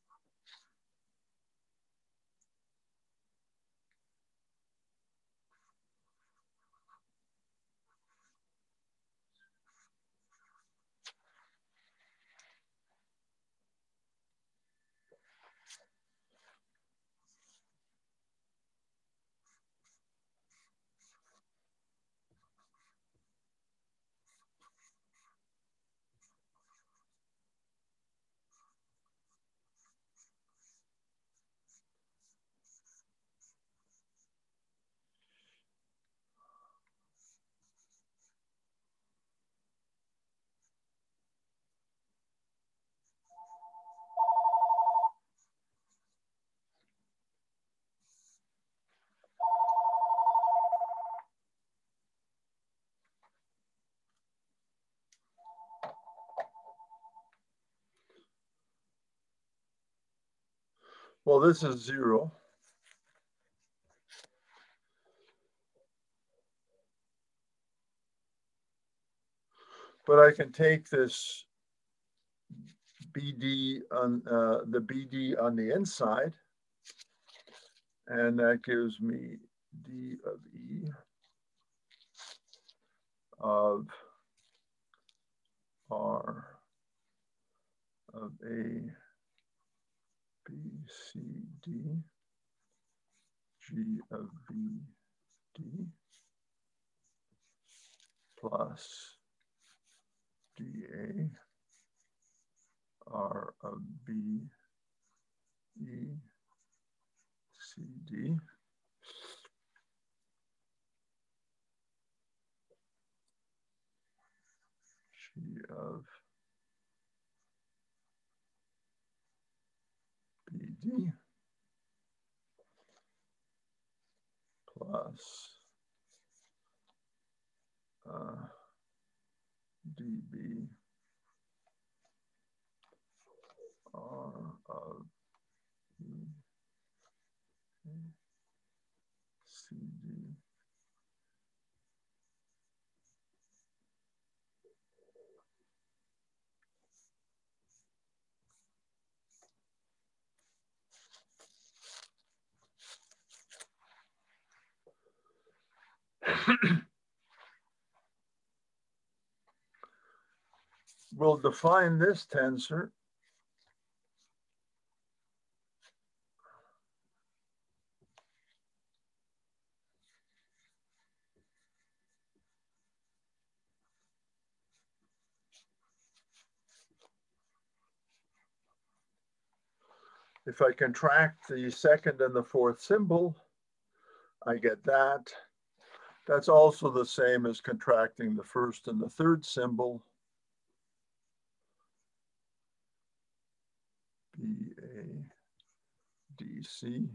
Well, this is 0. But I can take this BD on the BD on the inside, and that gives me D of E of R of A, B, C, D, G of B, D, plus dA R of B, E, C, BD. G of BD plus DB R of CD. We'll define this tensor if I contract the second and the fourth symbol, I get that. That's also the same as contracting the first and the third symbol. BADC,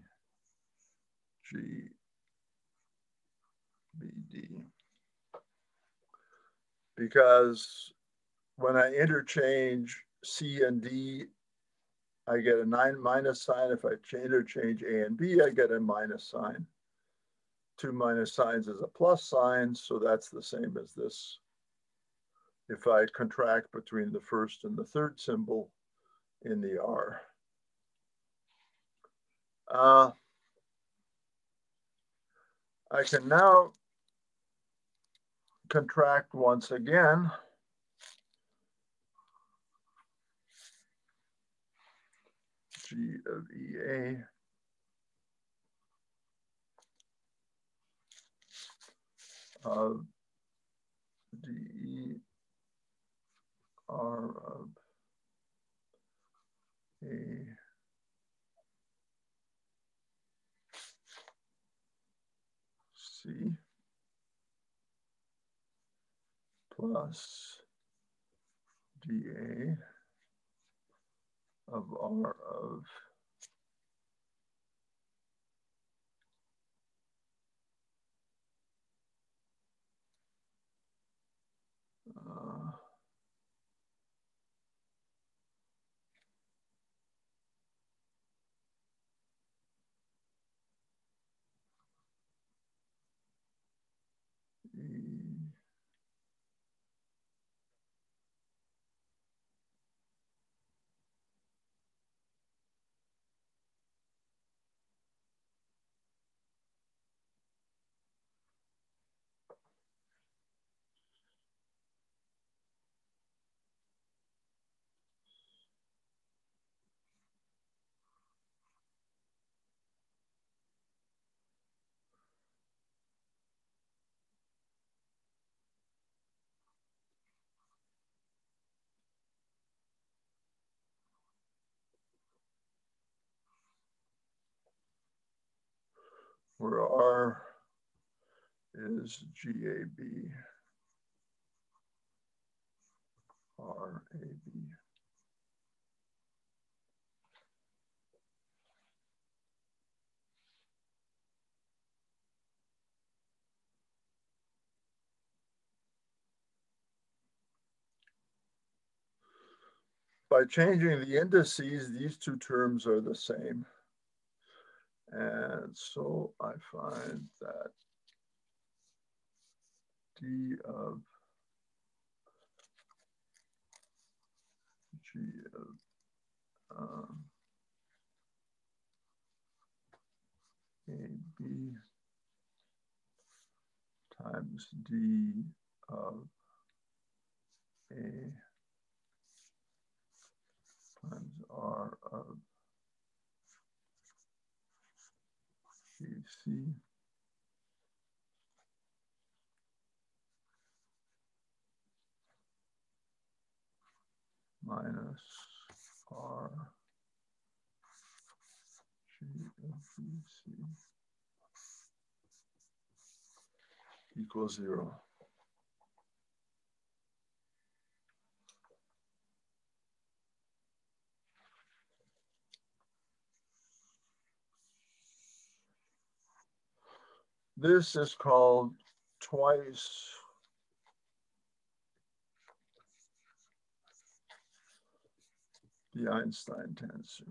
GBD. Because when I interchange C and D, I get a minus sign. If I interchange A and B, I get a minus sign. Two minus signs is a plus sign, so that's the same as this. If I contract between the first and the third symbol in the R. I can now contract once again. G of EA of DE R of A C plus dA of R of E. Where R is GAB, RAB. By changing the indices, these two terms are the same. And so I find that D of G of AB times D of A times R of BC minus R G equals 0. This is called twice the Einstein tensor.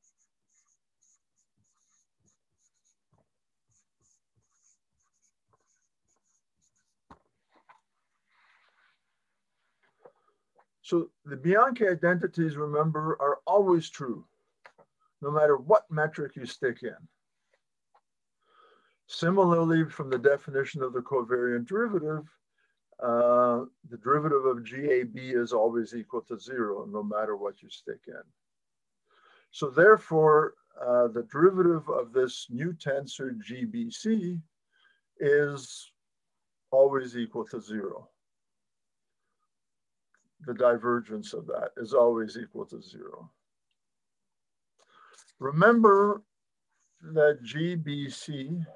So the Bianchi identities, remember, are always true, no matter what metric you stick in. Similarly, from the definition of the covariant derivative, the derivative of GAB is always equal to 0, no matter what you stick in. So therefore, the derivative of this new tensor GBC is always equal to 0. The divergence of that is always equal to 0. Remember that GBC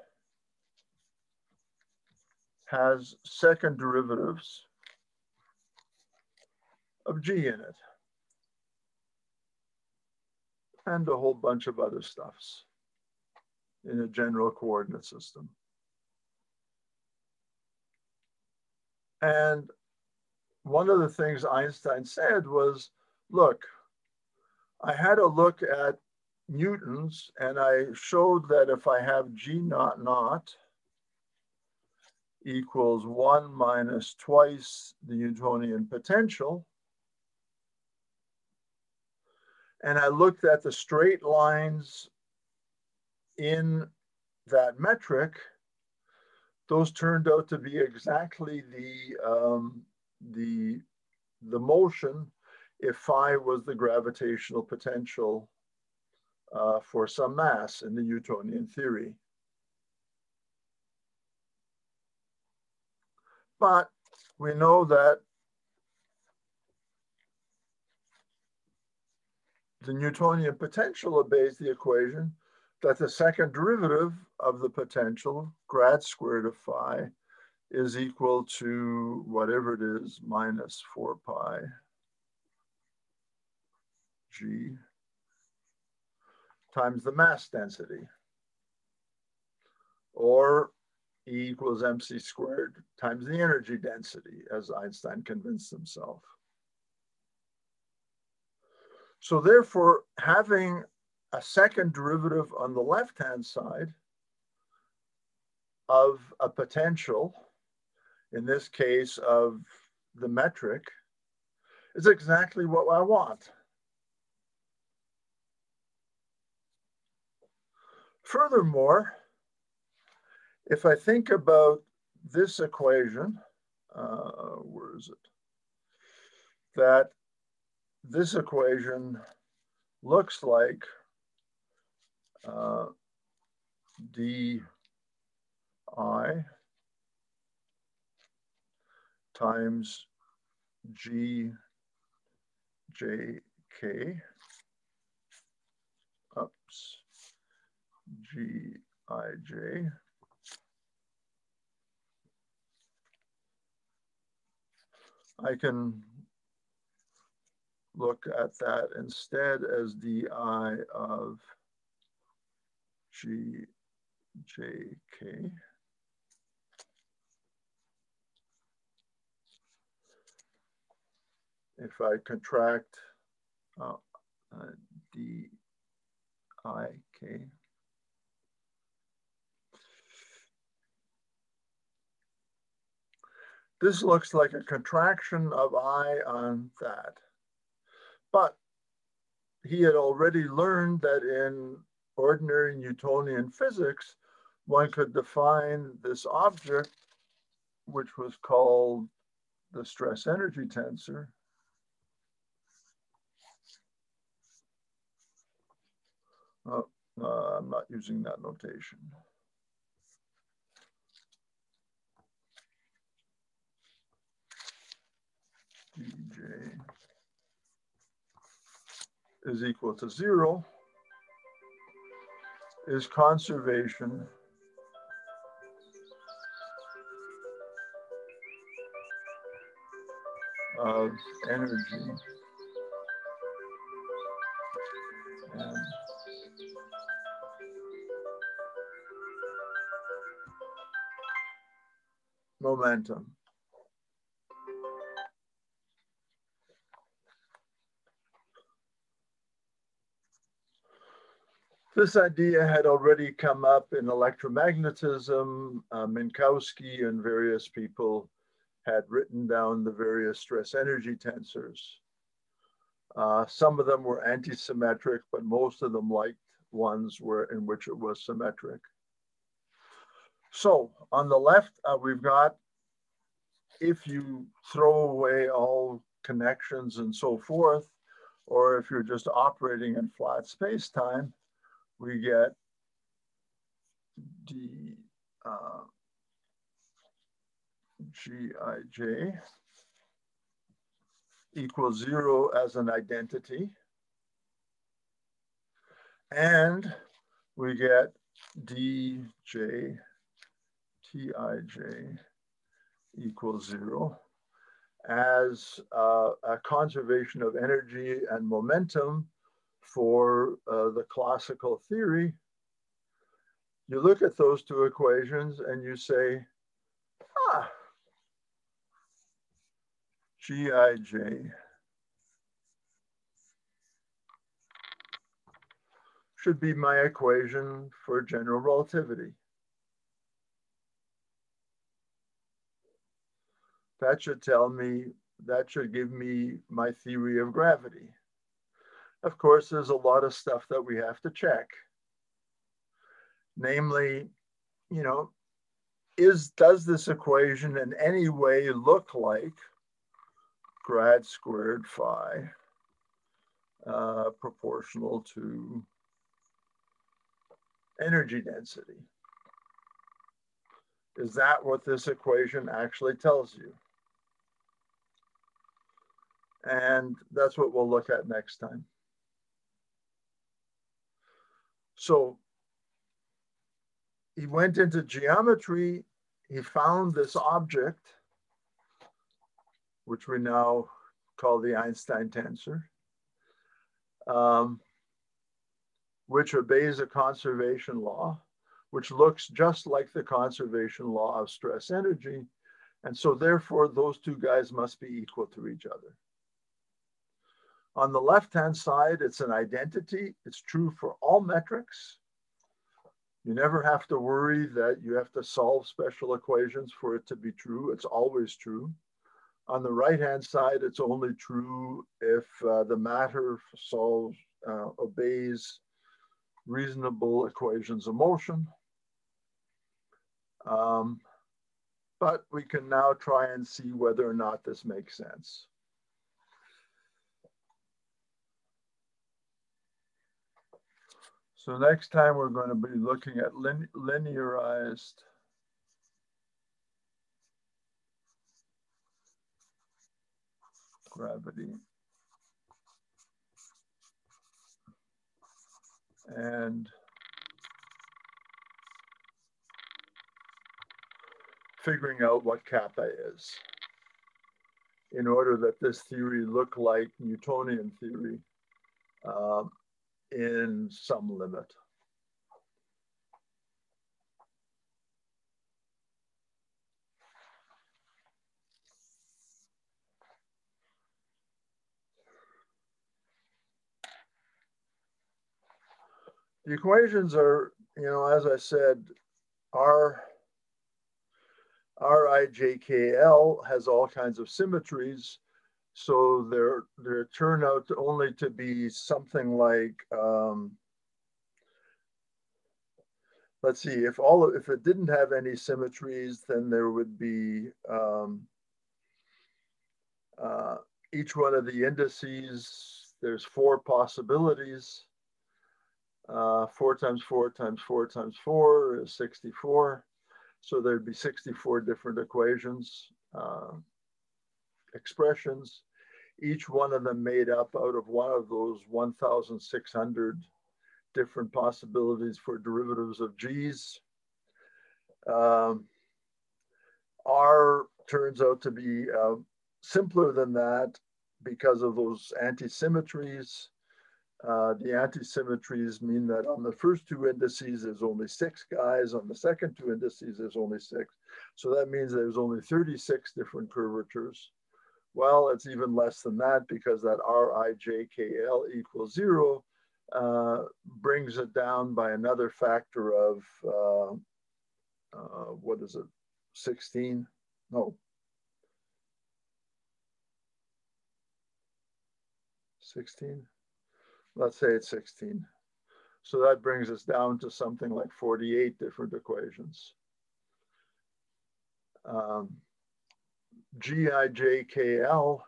has second derivatives of G in it, and a whole bunch of other stuffs in a general coordinate system. And one of the things Einstein said was, look, I had a look at Newton's and I showed that if I have G naught naught equals 1 minus twice the Newtonian potential, and I looked at the straight lines in that metric, those turned out to be exactly the motion if phi was the gravitational potential for some mass in the Newtonian theory. But we know that the Newtonian potential obeys the equation that the second derivative of the potential, grad squared of phi, is equal to whatever it is, minus 4 pi G times the mass density, or E equals mc squared times the energy density, as Einstein convinced himself. So therefore, having a second derivative on the left-hand side of a potential, in this case of the metric, is exactly what I want. Furthermore, if I think about this equation, where is it? That this equation looks like di times gjk, gij, I can look at that instead as di of gjk. If I contract dik, this looks like a contraction of I on that. But he had already learned that in ordinary Newtonian physics, one could define this object, which was called the stress energy tensor, I'm not using that notation. dj is equal to 0 is conservation of energy and momentum. This idea had already come up in electromagnetism. Minkowski and various people had written down the various stress energy tensors. Some of them were anti-symmetric, but most of them liked ones in which it was symmetric. So on the left, we've got, if you throw away all connections and so forth, or if you're just operating in flat space-time, we get Gij equals 0 as an identity. And we get dj Tij equals 0 as a conservation of energy and momentum for the classical theory. You look at those two equations and you say, Gij should be my equation for general relativity. That should tell me, that should give me my theory of gravity. Of course, there's a lot of stuff that we have to check. Namely, you know, does this equation in any way look like grad squared phi proportional to energy density? Is that what this equation actually tells you? And that's what we'll look at next time. So he went into geometry, he found this object, which we now call the Einstein tensor, which obeys a conservation law, which looks just like the conservation law of stress energy. And so therefore, those two guys must be equal to each other. On the left-hand side, it's an identity. It's true for all metrics. You never have to worry that you have to solve special equations for it to be true. It's always true. On the right-hand side, it's only true if the matter obeys reasonable equations of motion. But we can now try and see whether or not this makes sense. So next time we're going to be looking at linearized gravity and figuring out what kappa is in order that this theory look like Newtonian theory in some limit. The equations are, you know, as I said, Rijkl has all kinds of symmetries. So there turn out only to be something like, let's see, if it didn't have any symmetries, then there would be each one of the indices, there's 4 possibilities. 4 times 4 times 4 times 4 is 64. So there'd be 64 different equations, expressions, each one of them made up out of one of those 1,600 different possibilities for derivatives of G's. R turns out to be simpler than that because of those anti-symmetries. The anti-symmetries mean that on the first two indices, there's only 6 guys. On the second two indices, there's only 6. So that means there's only 36 different curvatures. Well, it's even less than that because that Rijkl equals 0 brings it down by another factor of, what is it, 16? No. 16? Let's say it's 16. So that brings us down to something like 48 different equations. Gij/Kl,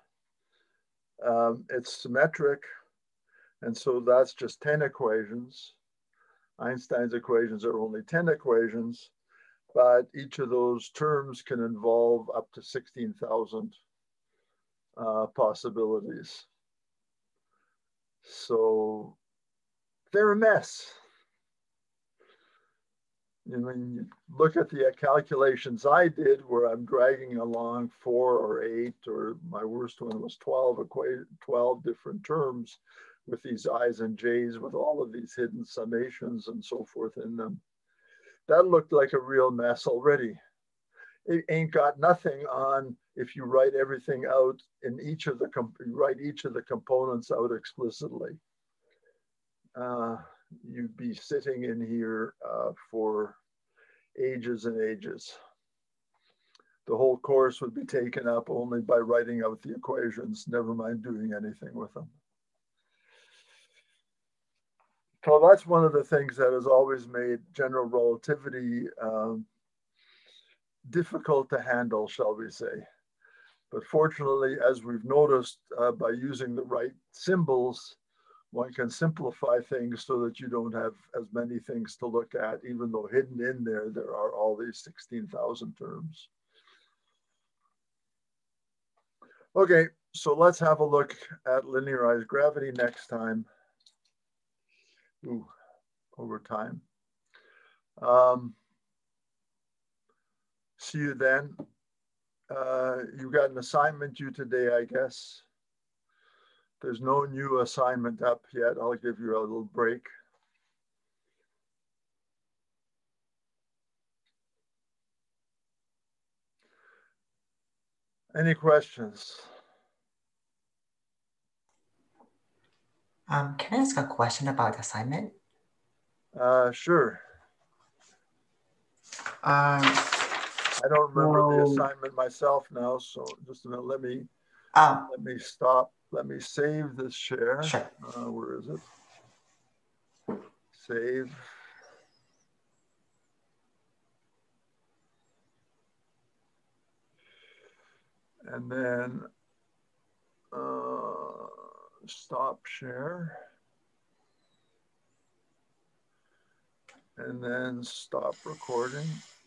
it's symmetric, and so that's just 10 equations. Einstein's equations are only 10 equations, but each of those terms can involve up to 16,000 possibilities. So they're a mess. When you look at the calculations I did where I'm dragging along 4 or 8, or my worst one was 12 different terms with these I's and J's with all of these hidden summations and so forth in them. That looked like a real mess already. It ain't got nothing on if you write everything out in each of the components out explicitly. You'd be sitting in here for ages and ages. The whole course would be taken up only by writing out the equations, never mind doing anything with them. So that's one of the things that has always made general relativity difficult to handle, shall we say. But fortunately, as we've noticed, by using the right symbols, one can simplify things so that you don't have as many things to look at, even though hidden in there, there are all these 16,000 terms. Okay, so let's have a look at linearized gravity next time. Ooh, over time. See you then. You got an assignment due today, I guess. There's no new assignment up yet. I'll give you a little break. Any questions? Can I ask a question about assignment? Sure. I don't remember the assignment myself now, so just a minute. Let me stop. Let me save this share. Sure. Where is it? Save. And then stop share. And then stop recording.